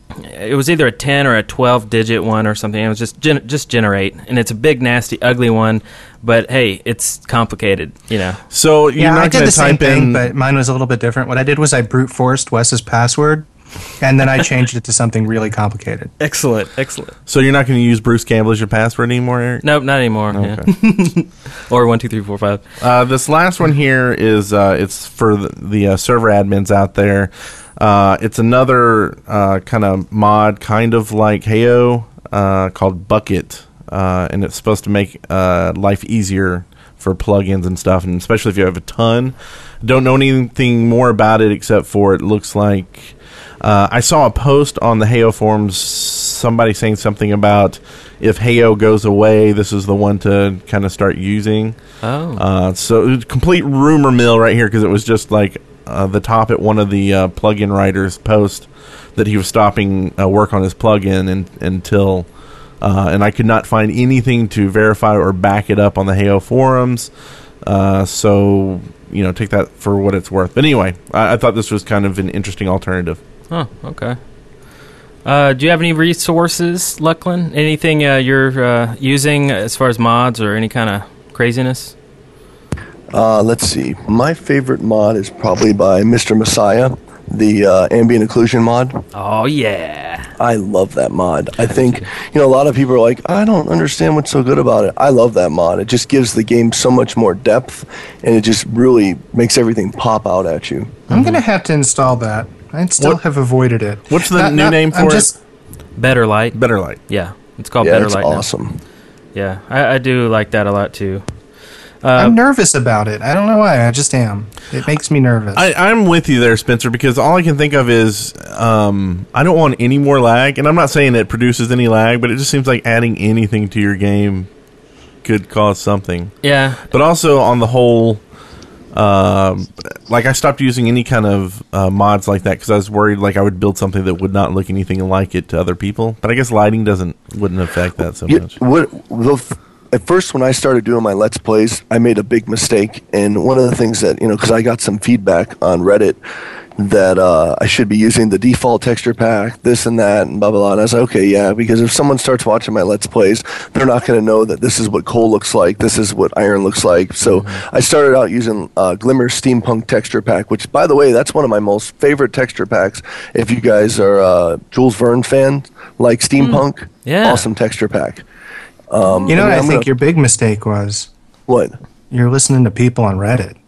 it was either a ten or a twelve digit one or something. It was just gen- just generate, and it's a big, nasty, ugly one. But hey, it's complicated, you know. So you're Yeah, not I did going the to same type in. thing, but mine was a little bit different. What I did was I brute forced Wes's password, and then I changed it to something really complicated. Excellent, excellent. so you're not going to use Bruce Campbell as your password anymore, Eric? Nope, not anymore. Okay. Yeah. Or one, two, three, four, five. Uh, this last one here is uh, it's for the, the uh, server admins out there. Uh, it's another uh, kind of mod, kind of like Heyo, uh, called Bucket, uh, and it's supposed to make uh, life easier for plugins and stuff, and especially if you have a ton. Don't know anything more about it except for it looks like. Uh, I saw a post on the Heyo forums, somebody saying something about if Heyo goes away, this is the one to kind of start using. Oh. Uh, so it was complete rumor mill right here because it was just like uh, the top at one of the uh, plugin writers' post that he was stopping uh, work on his plugin and, until, uh, and I could not find anything to verify or back it up on the Heyo forums. Uh, so you know, take that for what it's worth. But anyway, I, I thought this was kind of an interesting alternative. Oh, okay. Uh, do you have any resources, Lucklin? Anything uh, you're uh, using as far as mods or any kind of craziness? Uh, let's see. My favorite mod is probably by Mister Messiah, the uh, ambient occlusion mod. Oh, yeah. I love that mod. I think, you know, a lot of people are like, I don't understand what's so good about it. I love that mod. It just gives the game so much more depth, and it just really makes everything pop out at you. I'm going to have to install that. I still What- have avoided it. What's the Not- new not- name for I'm it? just, Better Light. Better Light. Yeah, it's called Yeah, Better it's Light now. awesome. Yeah, I, I do like that a lot, too. Uh, I'm nervous about it. I don't know why. I just am. It makes me nervous. I, I'm with you there, Spencer, because all I can think of is um, I don't want any more lag. And I'm not saying it produces any lag, but it just seems like adding anything to your game could cause something. yeah, But also on the whole, um, like I stopped using any kind of uh, mods like that because I was worried like I would build something that would not look anything like it to other people. But I guess lighting doesn't wouldn't affect that so Yeah, much. what, the f- at first, when I started doing my Let's Plays, I made a big mistake. And one of the things that, you know, because I got some feedback on Reddit that uh, I should be using the default texture pack, this and that, and blah, blah, blah. And I was like, okay, yeah, because if someone starts watching my Let's Plays, they're not going to know that this is what coal looks like, this is what iron looks like. So mm-hmm. I started out using uh, Glimmer Steampunk Texture Pack, which, by the way, that's one of my most favorite texture packs. If you guys are uh, Jules Verne fans, like Steampunk, mm. yeah. awesome texture pack. Um, you know what I I'm think gonna, your big mistake was? What? You're listening to people on Reddit.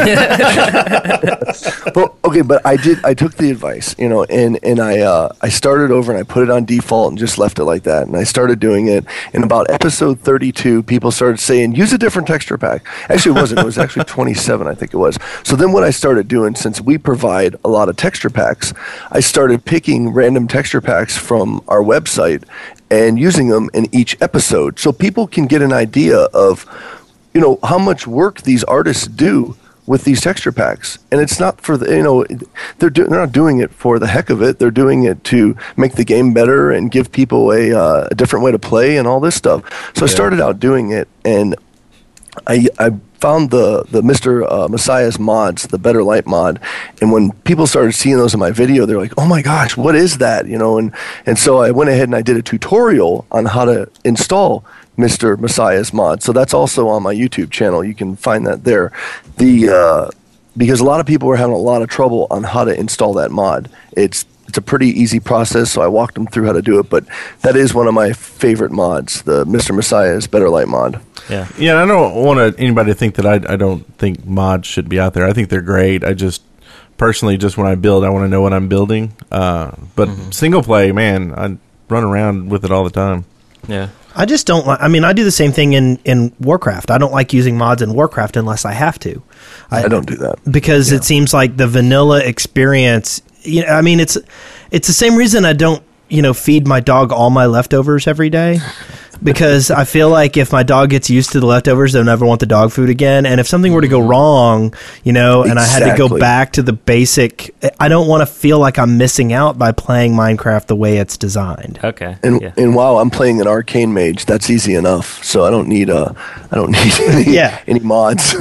Well, okay, but I did. I took the advice, you know, and and I uh, I started over and I put it on default and just left it like that. And I started doing it. In about episode thirty-two, people started saying use a different texture pack. Actually, it wasn't. It was actually twenty-seven, I think it was. So then, what I started doing, since we provide a lot of texture packs, I started picking random texture packs from our website and using them in each episode, so people can get an idea of, you know, how much work these artists do with these texture packs. And it's not for the, you know, they're, do, they're not doing it for the heck of it. They're doing it to make the game better and give people a, uh, a different way to play and all this stuff. So yeah. I started out doing it, and I, I found the, the Mister Uh, Messiah's mods, the Better Light mod, and when people started seeing those in my video, they're like, oh my gosh, what is that? You know, and, and so I went ahead and I did a tutorial on how to install Mister Messiah's mod. So that's also on my YouTube channel. You can find that there. The uh, because a lot of people were having a lot of trouble on how to install that mod. It's it's a pretty easy process, so I walked them through how to do it. But that is one of my favorite mods, the Mister Messiah's Better Light mod. Yeah, yeah. I don't want anybody to think that I I don't think mods should be out there. I think they're great. I just personally, just when I build, I want to know what I'm building. Uh, but mm-hmm. single play, man, I run around with it all the time. Yeah. I just don't like, I mean, I do the same thing in, in Warcraft. I don't like using mods in Warcraft unless I have to. I, I don't do that. Because yeah. it seems like the vanilla experience, you know, I mean, it's it's the same reason I don't, you know, feed my dog all my leftovers every day. Because I feel like if my dog gets used to the leftovers, they'll never want the dog food again. And if something were to go wrong, you know, and exactly. I had to go back to the basic, I don't want to feel like I'm missing out by playing Minecraft the way it's designed. Okay. And yeah. and wow, I'm playing an arcane mage. That's easy enough. So I don't need uh I don't need any, yeah. any mods.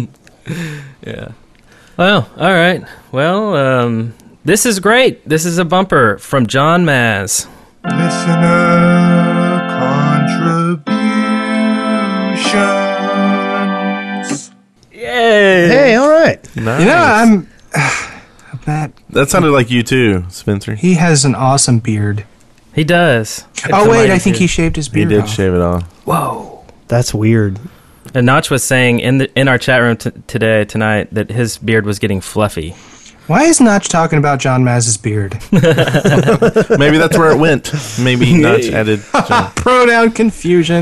Yeah. Well, all right. Well, um, this is great. This is a bumper from John Maz. Listener contributions. Yay! Hey, all right. Nice. You know, I'm uh, that. That sounded like you too, Spencer. He has an awesome beard. He does. It's oh wait, I think beard. he shaved his beard. He did off. shave it off. Whoa, that's weird. And Notch was saying in the in our chat room t- today tonight that his beard was getting fluffy. Why is Notch talking about John Maz's beard? Maybe that's where it went. Maybe Notch added John. Pronoun confusion.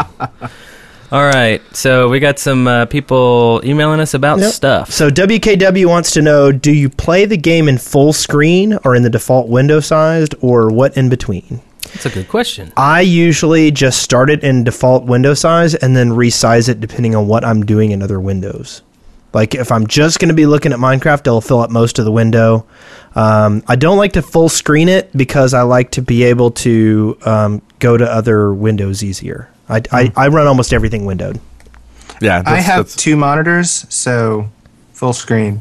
All right, so we got some uh, people emailing us about yep. stuff. So W K W wants to know, do you play the game in full screen or in the default window sized, or what in between? That's a good question. I usually just start it in default window size and then resize it depending on what I'm doing in other windows. Like, if I'm just going to be looking at Minecraft, it'll fill up most of the window. Um, I don't like to full screen it because I like to be able to um, go to other windows easier. I, mm. I, I run almost everything windowed. Yeah, I have two monitors, so full screen.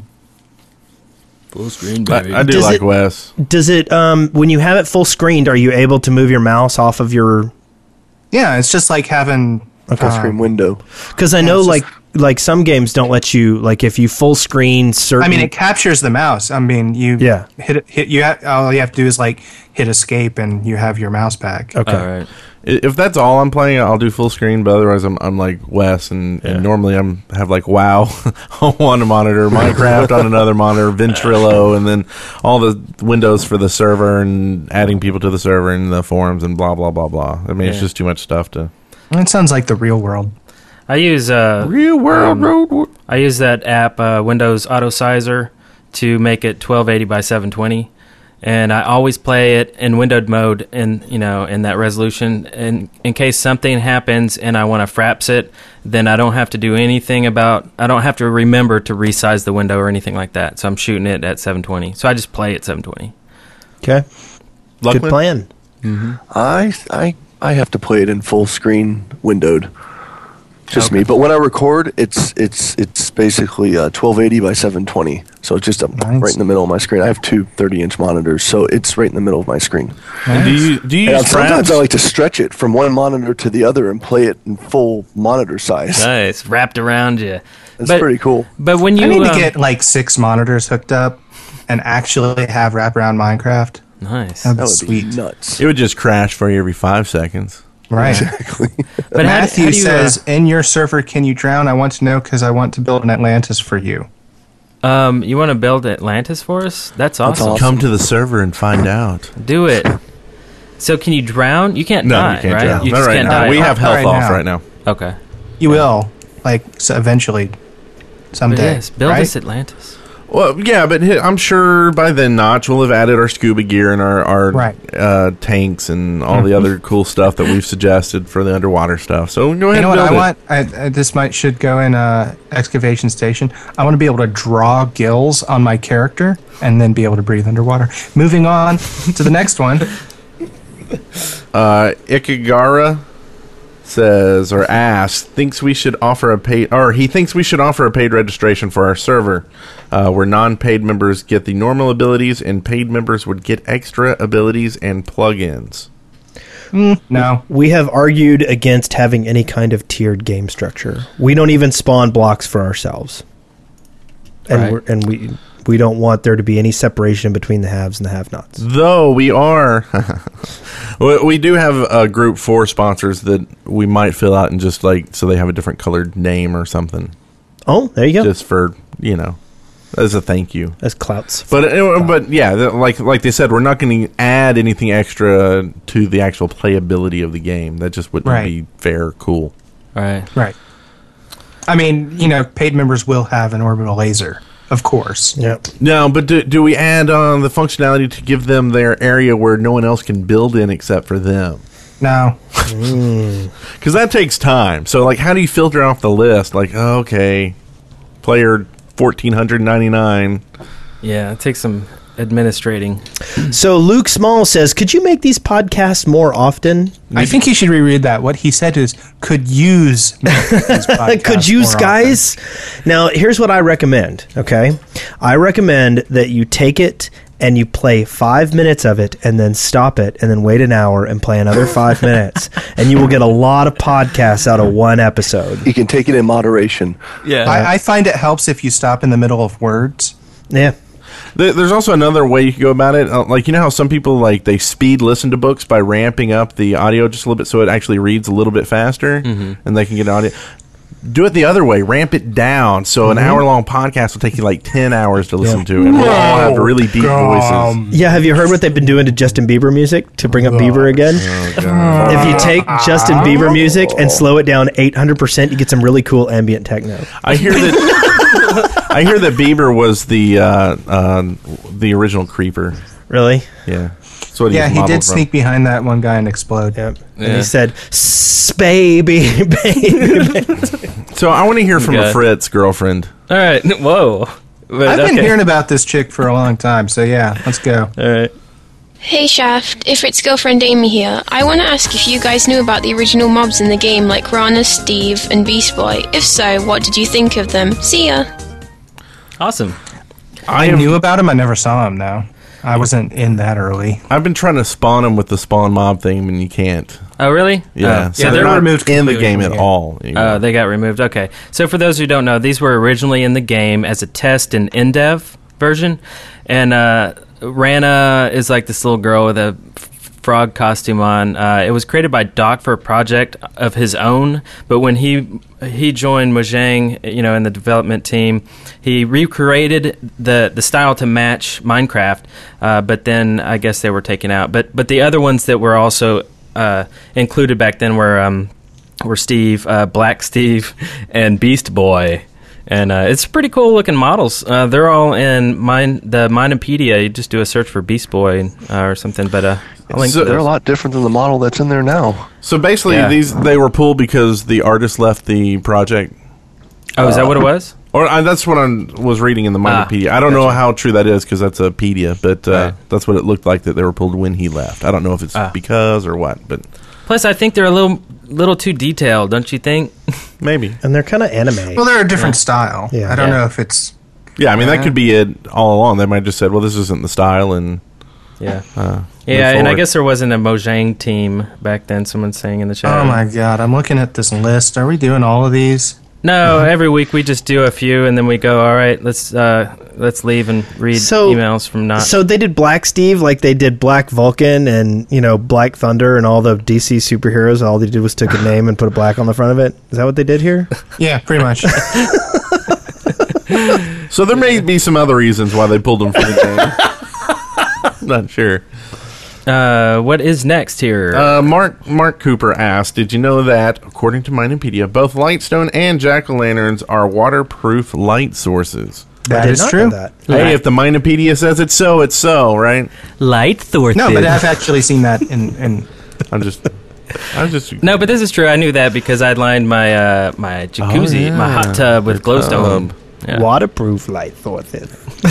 Full screen, baby. I, I do does like it, Wes. Does it, um, when you have it full screened, are you able to move your mouse off of your... Yeah, it's just like having... A full screen um, window. Because I know, yeah, like... Like some games don't let you, like if you full screen certain. I mean, it captures the mouse. I mean, you yeah. hit it, hit you. Ha- all you have to do is like hit escape, and you have your mouse back. Okay. All right. If that's all I'm playing, I'll do full screen. But otherwise, I'm I'm like Wes, and, yeah. and normally I'm have like WoW on one monitor, Minecraft on another monitor, Ventrilo, and then all the windows for the server and adding people to the server and the forums and blah blah blah blah. I mean, yeah. it's just too much stuff to. It sounds like the real world. I use uh, Real World um, Road. I use that app, uh, Windows Auto Sizer, to make it twelve eighty by seven twenty, and I always play it in windowed mode, in you know, in that resolution. And in case something happens and I want to fraps it, then I don't have to do anything about. I don't have to remember to resize the window or anything like that. So I'm shooting it at seven twenty. So I just play at seven twenty. Okay, Luckman? Good plan. Mm-hmm. I I I have to play it in full screen windowed. Just Okay. me. But when I record, it's it's it's basically uh, twelve eighty by seven twenty. So it's just up Nice. right in the middle of my screen. I have two thirty-inch monitors, so it's right in the middle of my screen. And do you do you And use sometimes fraps? I like to stretch it from one monitor to the other and play it in full monitor size. Nice, wrapped around you. It's But- pretty cool. But when you I need uh, to get like six monitors hooked up and actually have wraparound Minecraft. nice, That'd be That would sweet. be nuts. It would just crash for you every five seconds. Right. Exactly. but how, Matthew how do you, says, "In your server, can you drown? I want to know because I want to build an Atlantis for you." uh, um, you want to build Atlantis for us? That's awesome. awesome. Come to the server and find out. Do it. So can you drown? You can't No, die, you can't right? drown. You Not just right can't now. die. We have Not health right off now. right now. Okay. You will, like, so eventually, But someday. yes, build right? us Atlantis. Well, yeah, but hi- I'm sure by then Notch will have added our scuba gear and our, our Right. uh, tanks and all the other cool stuff that we've suggested for the underwater stuff. So go ahead You know and what build I it. want? I, I, this might should go in uh, excavation station. I want to be able to draw gills on my character and then be able to breathe underwater. Moving on to the next one. Uh, Ikigara says or asks, thinks we should offer a paid, or he thinks we should offer a paid registration for our server, uh, where non-paid members get the normal abilities and paid members would get extra abilities and plugins. No. We have argued against having any kind of tiered game structure. We don't even spawn blocks for ourselves, and Right. we're, and we we don't want there to be any separation between the haves and the have-nots. Though we are, we we do have a group for sponsors that we might fill out and just like so they have a different colored name or something, Oh, there you go. just for you know, as a thank you. As clouts. But uh, but yeah, the- like like they said, we're not going to add anything extra to the actual playability of the game. That just wouldn't Right. be fair. or Cool. Right. Right. I mean, you know, paid members will have an orbital laser, of course. Yep. No, but do, do we add on the functionality to give them their area where no one else can build in except for them? No. Because that takes time. So like, how do you filter off the list? Like, oh, okay, player fourteen ninety-nine. Yeah, it takes some administrating. So Luke Small says, "Could you make these podcasts more often?" I think he should reread that. What he said is, could use. make these podcasts Could use more guys. Now, here's what I recommend. Okay, I recommend that you take it and you play five minutes of it, and then stop it, and then wait an hour and play another five minutes, and you will get a lot of podcasts out of one episode. You can take it in moderation. Yeah. often. I, I find it helps if you stop in the middle of words. Yeah. There- There's also another way you can go about it. Uh, like, you know how some people, like, they speed listen to books by ramping up the audio just a little bit so it actually reads a little bit faster and they can get audio. Do it the other way. Ramp it down so an hour-long podcast will take you, like, ten hours to listen to. And we'll all have really deep voices. Yeah, have you heard what they've been doing to Justin Bieber music to bring up Bieber again? If you take Justin Bieber music and slow it down eight hundred percent, you get some really cool ambient techno. I hear that I hear that Bieber was the uh, uh, the original creeper. Really? Yeah. That's what Yeah, he's he modeled did from. sneak behind that one guy and explode. Yep. And Yeah. he said, "S- baby, baby." So I want to hear from Okay. a Fritz girlfriend. All right. Whoa. But, I've been okay. hearing about this chick for a long time, so yeah, let's go. All right. Hey Shaft, if it's girlfriend Amy here, I want to ask if you guys knew about the original mobs in the game like Rana, Steve, and Beast Boy. If so, what did you think of them? See ya! Awesome. I knew about him, I never saw him, though. I wasn't in that early. I've been trying to spawn them with the spawn mob thing, and you can't. Oh, really? Yeah, Oh. so yeah, they're, they're not removed in the completely game from at the game. all. Uh, they got removed. Okay. So for those who don't know, these were originally in the game as a test and in-dev version. And uh, Rana is like this little girl with a f- frog costume on. Uh, it was created by Doc for a project of his own. But when he he joined Mojang, you know, in the development team, he recreated the, the style to match Minecraft. Uh, but then I guess they were taken out. But but the other ones that were also uh, included back then were um, were Steve, uh, Black Steve, and Beast Boy, and uh, it's pretty cool looking models. Uh, they're all in mine the Minopedia. You just do a search for Beast Boy uh, or something. But uh, I'll link So to They're a those. lot different than the model that's in there now. So basically, Yeah. these they were pulled because the artist left the project. Oh, is that what it was? Or uh, that's what I was reading in the Ah, Minopedia. I don't know gotcha. how true that is because that's a pedia, but uh, Right. that's what it looked like that they were pulled when he left. I don't know if it's Ah. because or what, but Plus, I think they're a little little too detailed, don't you think? Maybe. And they're kind of anime. Well, they're a different style. Yeah. I don't Yeah. know if it's. Yeah, I mean, Yeah. that could be it all along. They might have just said, well, this isn't the style, and... Yeah. Uh, Yeah, move and I forward. guess there wasn't a Mojang team back then. Someone's saying in the chat. Oh my god! I'm looking at this list. Are we doing all of these? No, every week we just do a few, and then we go. All right, let's uh, let's leave and read So- emails from not. So they did Black Steve like they did Black Vulcan and, you know, Black Thunder and all the D C superheroes. All they did was took a name and put a black on the front of it. Is that what they did here? Yeah, pretty much. So there may be some other reasons why they pulled them from the game. Not sure. Uh, what is next here? Uh, Mark Mark Cooper asked, did you know that, according to Minopedia, both Lightstone and Jack-o'-lanterns are waterproof light sources? That is true. Hey, if the Minopedia says it's so, it's so, right? Light sources. No, but I've actually seen that in. in I'm just... I was just... No, but this is true. I knew that because I'd lined my uh, my jacuzzi, Oh, yeah. my hot tub with glowstone. Yeah. Waterproof light sources.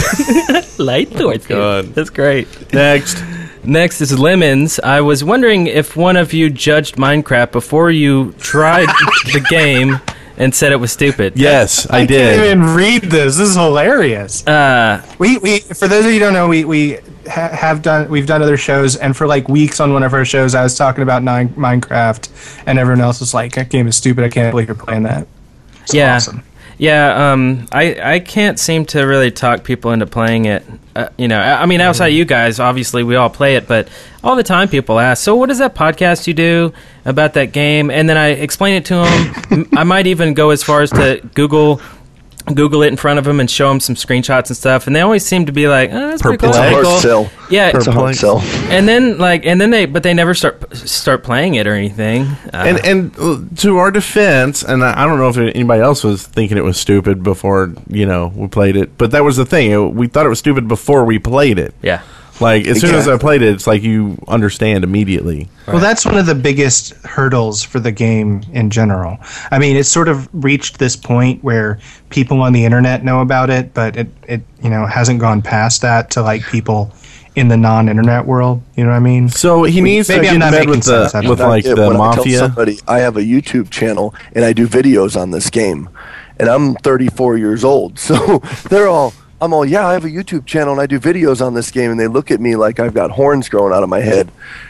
Light sources. God. That's great. Next. Next is Lemons. I was wondering if one of you judged Minecraft before you tried the game and said it was stupid. Yes, I, I did. can't even read this. This is hilarious. Uh, we we for those of you who don't know, we we ha- have done we've done other shows, and for like weeks on one of our shows, I was talking about nine, Minecraft, and everyone else was like, "That game is stupid. I can't believe you're playing that." It's yeah. awesome. Yeah, um, I, I can't seem to really talk people into playing it. Uh, you know, I, I mean, outside of you guys, obviously we all play it, but all the time people ask, so what is that podcast you do about that game? And then I explain it to them. I might even go as far as to Google Google it in front of them and show them some screenshots and stuff, and they always seem to be like, oh, that's pretty cool. It's a Pretty hard cool. sell. Yeah, It's a hard sell. And then like, and then they, but they never start start playing it or anything. Uh, And and uh, to our defense, and I I don't know if anybody else was thinking it was stupid before, you know, we played it, but that was the thing. It- we thought it was stupid before we played it. Yeah. Like, as soon as I Exactly. played it, it's like you understand immediately. Well, that's one of the biggest hurdles for the game in general. I mean, it's sort of reached this point where people on the internet know about it, but it, it you know hasn't gone past that to like people in the non-internet world. You know what I mean? So he needs Maybe to I'm get not in bed making with the sense. I don't with know. like Yeah, the when I tell mafia. somebody I have a YouTube channel and I do videos on this game, and I'm thirty-four years old, so they're all, I'm all, yeah, I have a YouTube channel and I do videos on this game, and they look at me like I've got horns growing out of my head.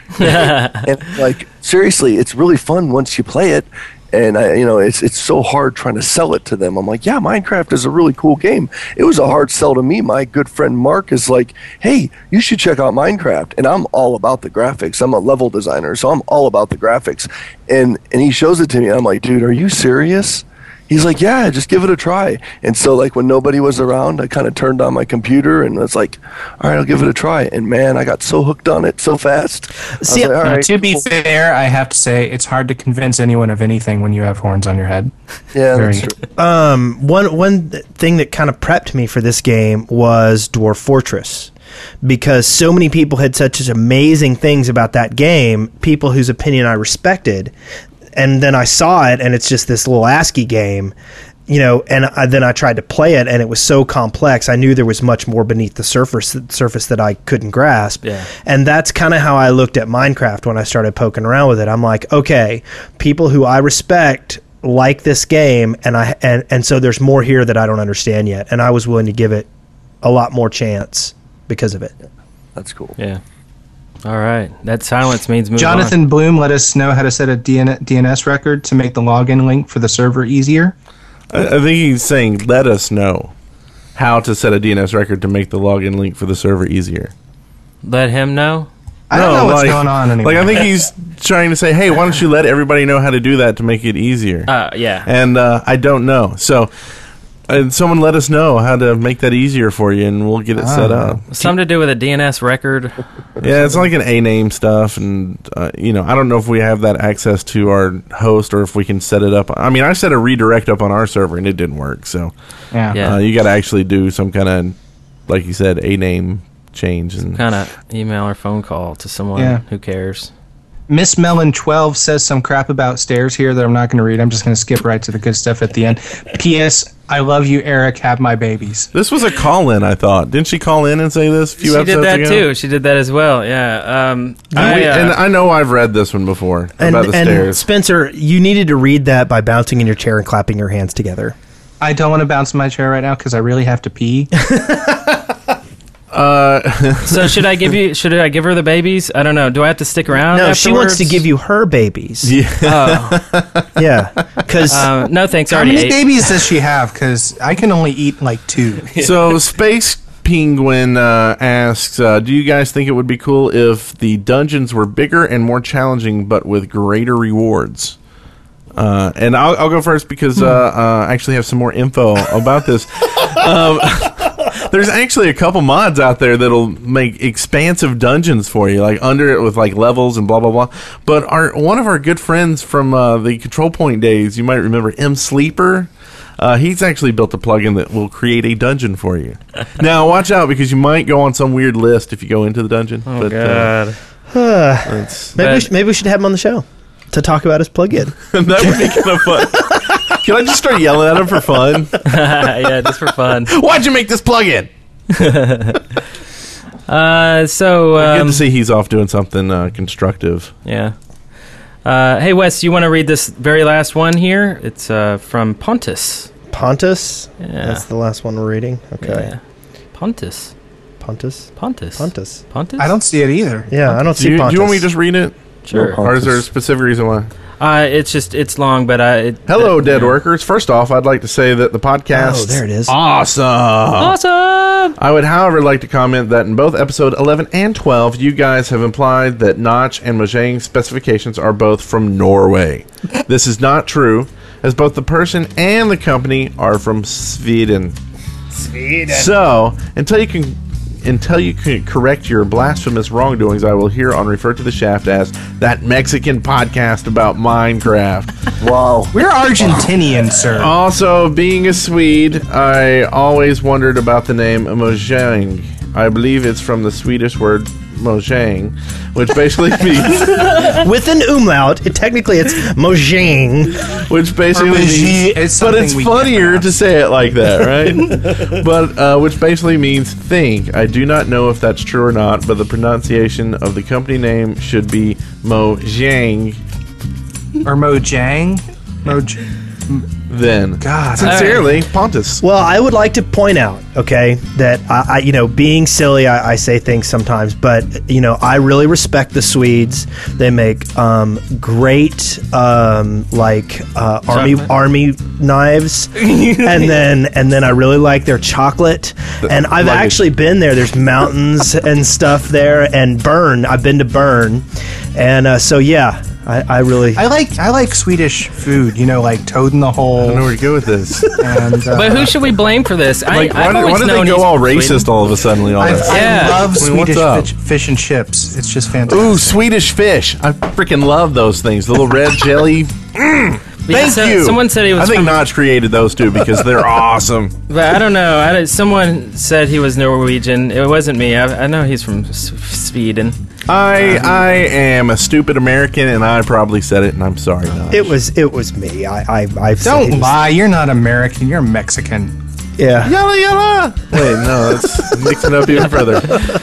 And like, seriously, it's really fun once you play it. And I, you know, it's it's so hard trying to sell it to them. I'm like, yeah, Minecraft is a really cool game. It was a hard sell to me. My good friend Mark is like, hey, you should check out Minecraft. And I'm all about the graphics. I'm a level designer, so I'm all about the graphics. And and he shows it to me. And I'm like, dude, are you serious? He's like, yeah, just give it a try. And so, like, when nobody was around, I kind of turned on my computer and was like, all right, I'll give it a try. And man, I got so hooked on it so fast. I was See, like, all now, right, to be cool. fair, I have to say it's hard to convince anyone of anything when you have horns on your head. Yeah, Very- that's true. Um, one one th- thing that kind of prepped me for this game was Dwarf Fortress, because so many people had such amazing things about that game, people whose opinion I respected, and then I saw it, and it's just this little ASCII game, you know, and I, then I tried to play it, and it was so complex. I knew there was much more beneath the surface surface that I couldn't grasp. Yeah. And that's kind of how I looked at Minecraft when I started poking around with it. I'm like, okay, people who I respect like this game, and I and, and so there's more here that I don't understand yet, and I was willing to give it a lot more chance because of it. That's cool. Yeah. All right. That silence means move Jonathan on. Bloom let us know how to set a D N- D N S record to make the login link for the server easier. I, I think he's saying, let us know how to set a D N S record to make the login link for the server easier. Let him know. I don't know what's like- going on anymore. Like, I think he's trying to say, hey, why don't you let everybody know how to do that to make it easier? Uh, yeah. And uh, I don't know. So, and someone let us know how to make that easier for you, and we'll get it set up. Something to do with a D N S record. Yeah, it's like an A name stuff, and uh, you know, I don't know if we have that access to our host or if we can set it up. I mean, I set a redirect up on our server, and it didn't work. So, Yeah. Yeah. uh, you got to actually do some kind of, like you said, A name change. And Kind of email or phone call to someone Yeah. who cares. Miss Mellon twelve says some crap about stairs here that I'm not going to read. I'm just going to skip right to the good stuff at the end. P S. I love you, Eric. Have my babies. This was a call-in, I thought. Didn't she call in and say this a few she episodes did that ago? too. She did that as well. Yeah. Um, And, I, we, uh, and I know I've read this one before And, about the and stairs. Spencer, you needed to read that by bouncing in your chair and clapping your hands together. I don't want to bounce in my chair right now because I really have to pee. Uh, so should I give you? Should I give her the babies? I don't know. Do I have to stick around? No, she wants to afterwards? give you her babies. Yeah. Oh. Yeah. Because Uh, no, thanks. I How already many ate. babies does she have? Because I can only eat like two. So Space Penguin uh, asks, uh, do you guys think it would be cool if the dungeons were bigger and more challenging but with greater rewards? Uh, and I'll, I'll go first because uh, uh, I actually have some more info about this. um, there's actually a couple mods out there that'll make expansive dungeons for you, like under it with like levels and blah blah blah. But our one of our good friends from uh, the Control Point days, you might remember M Sleeper. Uh, he's actually built a plugin that will create a dungeon for you. Now watch out because you might go on some weird list if you go into the dungeon. Oh but, God. Uh, it's- maybe, we But- should, maybe we should have him on the show to talk about his plug-in. that would be kind of fun. Can I just start yelling at him for fun? Yeah, just for fun. Why'd you make this plugin? Uh, so Good um, to see he's off doing something uh, constructive. yeah. Uh, hey Wes, you want to read this very last one here? It's uh, from Pontus. Pontus? Yeah. That's the last one we're reading? Okay. Yeah. Pontus. Pontus? Pontus. Pontus. Pontus. I don't see it either. Yeah, I don't Do see you, do Pontus. you want me to just read it? Sure. Or is there a specific reason why? Uh, it's just it's long, but uh, it, Hello, uh, dead yeah. workers. First off, I'd like to say that the podcast. Oh, there it is. Awesome. Awesome. I would, however, like to comment that in both episode eleven and twelve, you guys have implied that Notch and Mojang specifications are both from Norway. This is not true, as both the person and the company are from Sweden. Sweden. So, until you can until you can correct your blasphemous wrongdoings, I will here on Refer to the Shaft as that Mexican podcast about Minecraft. Wow. We're Argentinian, sir. Also, being a Swede, I always wondered about the name Mojang. I believe it's from the Swedish word Mojang, which basically means With an umlaut, it, technically it's Mojang. which basically Or means, Mojang, it's but something it's we funnier can't to say it like that, right? but uh, which basically means think. I do not know if that's true or not, but the pronunciation of the company name should be Mojang. Or Mojang. Moj. Then, God. sincerely, Pontus. Well, I would like to point out, okay, that I, I you know, being silly, I, I say things sometimes, but you know, I really respect the Swedes. They make um, great, um, like uh, army Chocolate. army knives, and then and then I really like their chocolate. And I've luggage. actually been there. There's mountains and stuff there, and Bern. I've been to Bern, and uh, so yeah. I, I really I like I like Swedish food. You know, like Toad in the I Hole. don't know where to go with this. And, uh, But who should we blame for this? I, Like, why I've did, why always did known they go he's all from racist Sweden. all of a sudden? All I, this? I Yeah. love I mean, Swedish what's fish, fish and chips. It's just fantastic. Ooh, Swedish fish. I freaking love those things. The little red jelly. Mm, Yeah, thank so- you. someone said he was I think from- Notch created those two because they're awesome. But I don't know. I don't, someone said he was Norwegian. It wasn't me. I, I know he's from S- Sweden. I I am a stupid American, and I probably said it, and I'm sorry, Notch. it was it was me. I I I've said Don't it was- lie. You're not American. You're Mexican. Yeah. Yalla yalla. Wait, no, that's mixing up even further.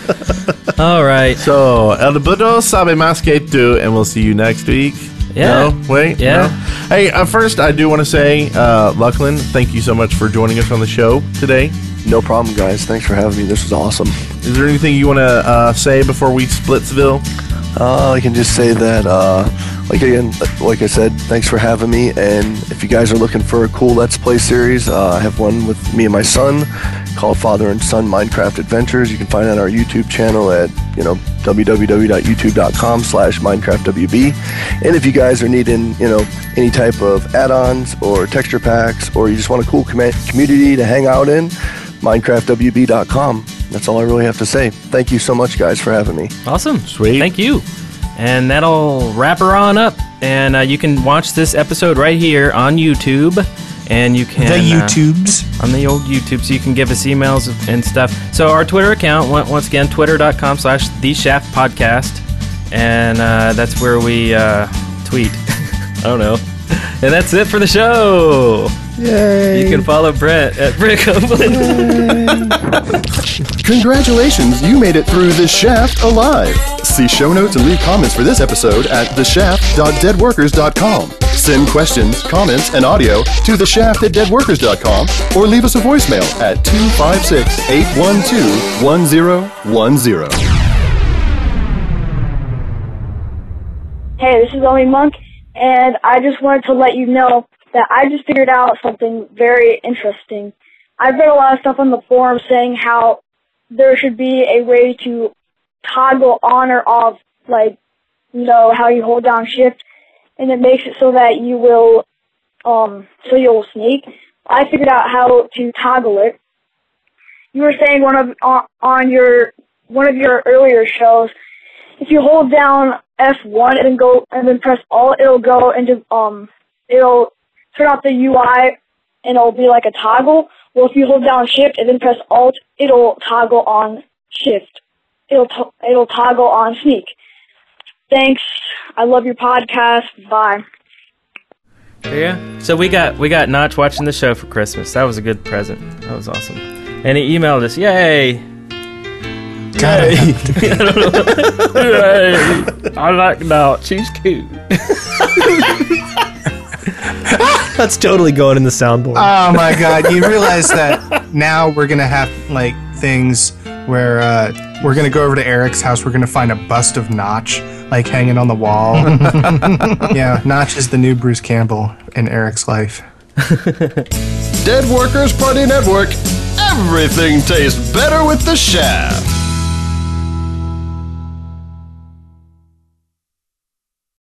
All right. So, El Budo sabe más que tú, and we'll see you next week. Yeah. No? Wait. Yeah. No? Hey, uh, first, I do want to say, uh, Lucklin, thank you so much for joining us on the show today. No problem, guys. Thanks for having me. This was awesome. Is there anything you want to uh, say before we Splitsville? Uh, I can just say that, uh, like again, like I said, thanks for having me. And if you guys are looking for a cool Let's Play series, uh, I have one with me and my son called Father and Son Minecraft Adventures. You can find it on our YouTube channel at, you know, www.youtube.com slash MinecraftWB. And if you guys are needing, you know, any type of add-ons or texture packs, or you just want a cool com- community to hang out in, Minecraft W B dot com. That's all I really have to say. Thank you so much, guys, for having me. Awesome. Sweet. Thank you. And that'll wrap her on up. And uh, you can watch this episode right here on YouTube. And you can... The uh, YouTubes. on the old YouTube, so you can give us emails and stuff. So our Twitter account, on- once again, twitter.com slash The Shaft Podcast. and uh, that's where we uh, tweet. I don't know. And that's it for the show. Yay. You can follow Brent at Brent Copeland. Congratulations, you made it through The Shaft alive. See show notes and leave comments for this episode at the shaft dot dead workers dot com. Send questions, comments, and audio to the shaft at dead workers dot com or leave us a voicemail at two five six, eight one two, one zero one zero. Hey, this is Omi Monk, and I just wanted to let you know that I just figured out something very interesting. I've read a lot of stuff on the forum saying how there should be a way to toggle on or off, like, you know, how you hold down shift, and it makes it so that you will, um, so you'll sneak. I figured out how to toggle it. You were saying one of, on, on your, one of your earlier shows, if you hold down F one and then go, and then press Alt, it'll go into, um, it'll turn off the U I, and it'll be like a toggle. Well, if you hold down Shift and then press Alt, it'll toggle on Shift. It'll to- it'll toggle on Sneak. Thanks. I love your podcast. Bye. Yeah. So we got we got Notch watching the show for Christmas. That was a good present. That was awesome. And he emailed us. Yay. Yay. I don't know. Yay. I like Notch. She's cute. That's totally going in the soundboard. Oh my god, you realize that now we're gonna have like things where uh, we're gonna go over to Eric's house, we're gonna find a bust of Notch like hanging on the wall. Yeah, Notch is the new Bruce Campbell in Eric's life. Dead Workers Party Network. Everything tastes better with The Shaft.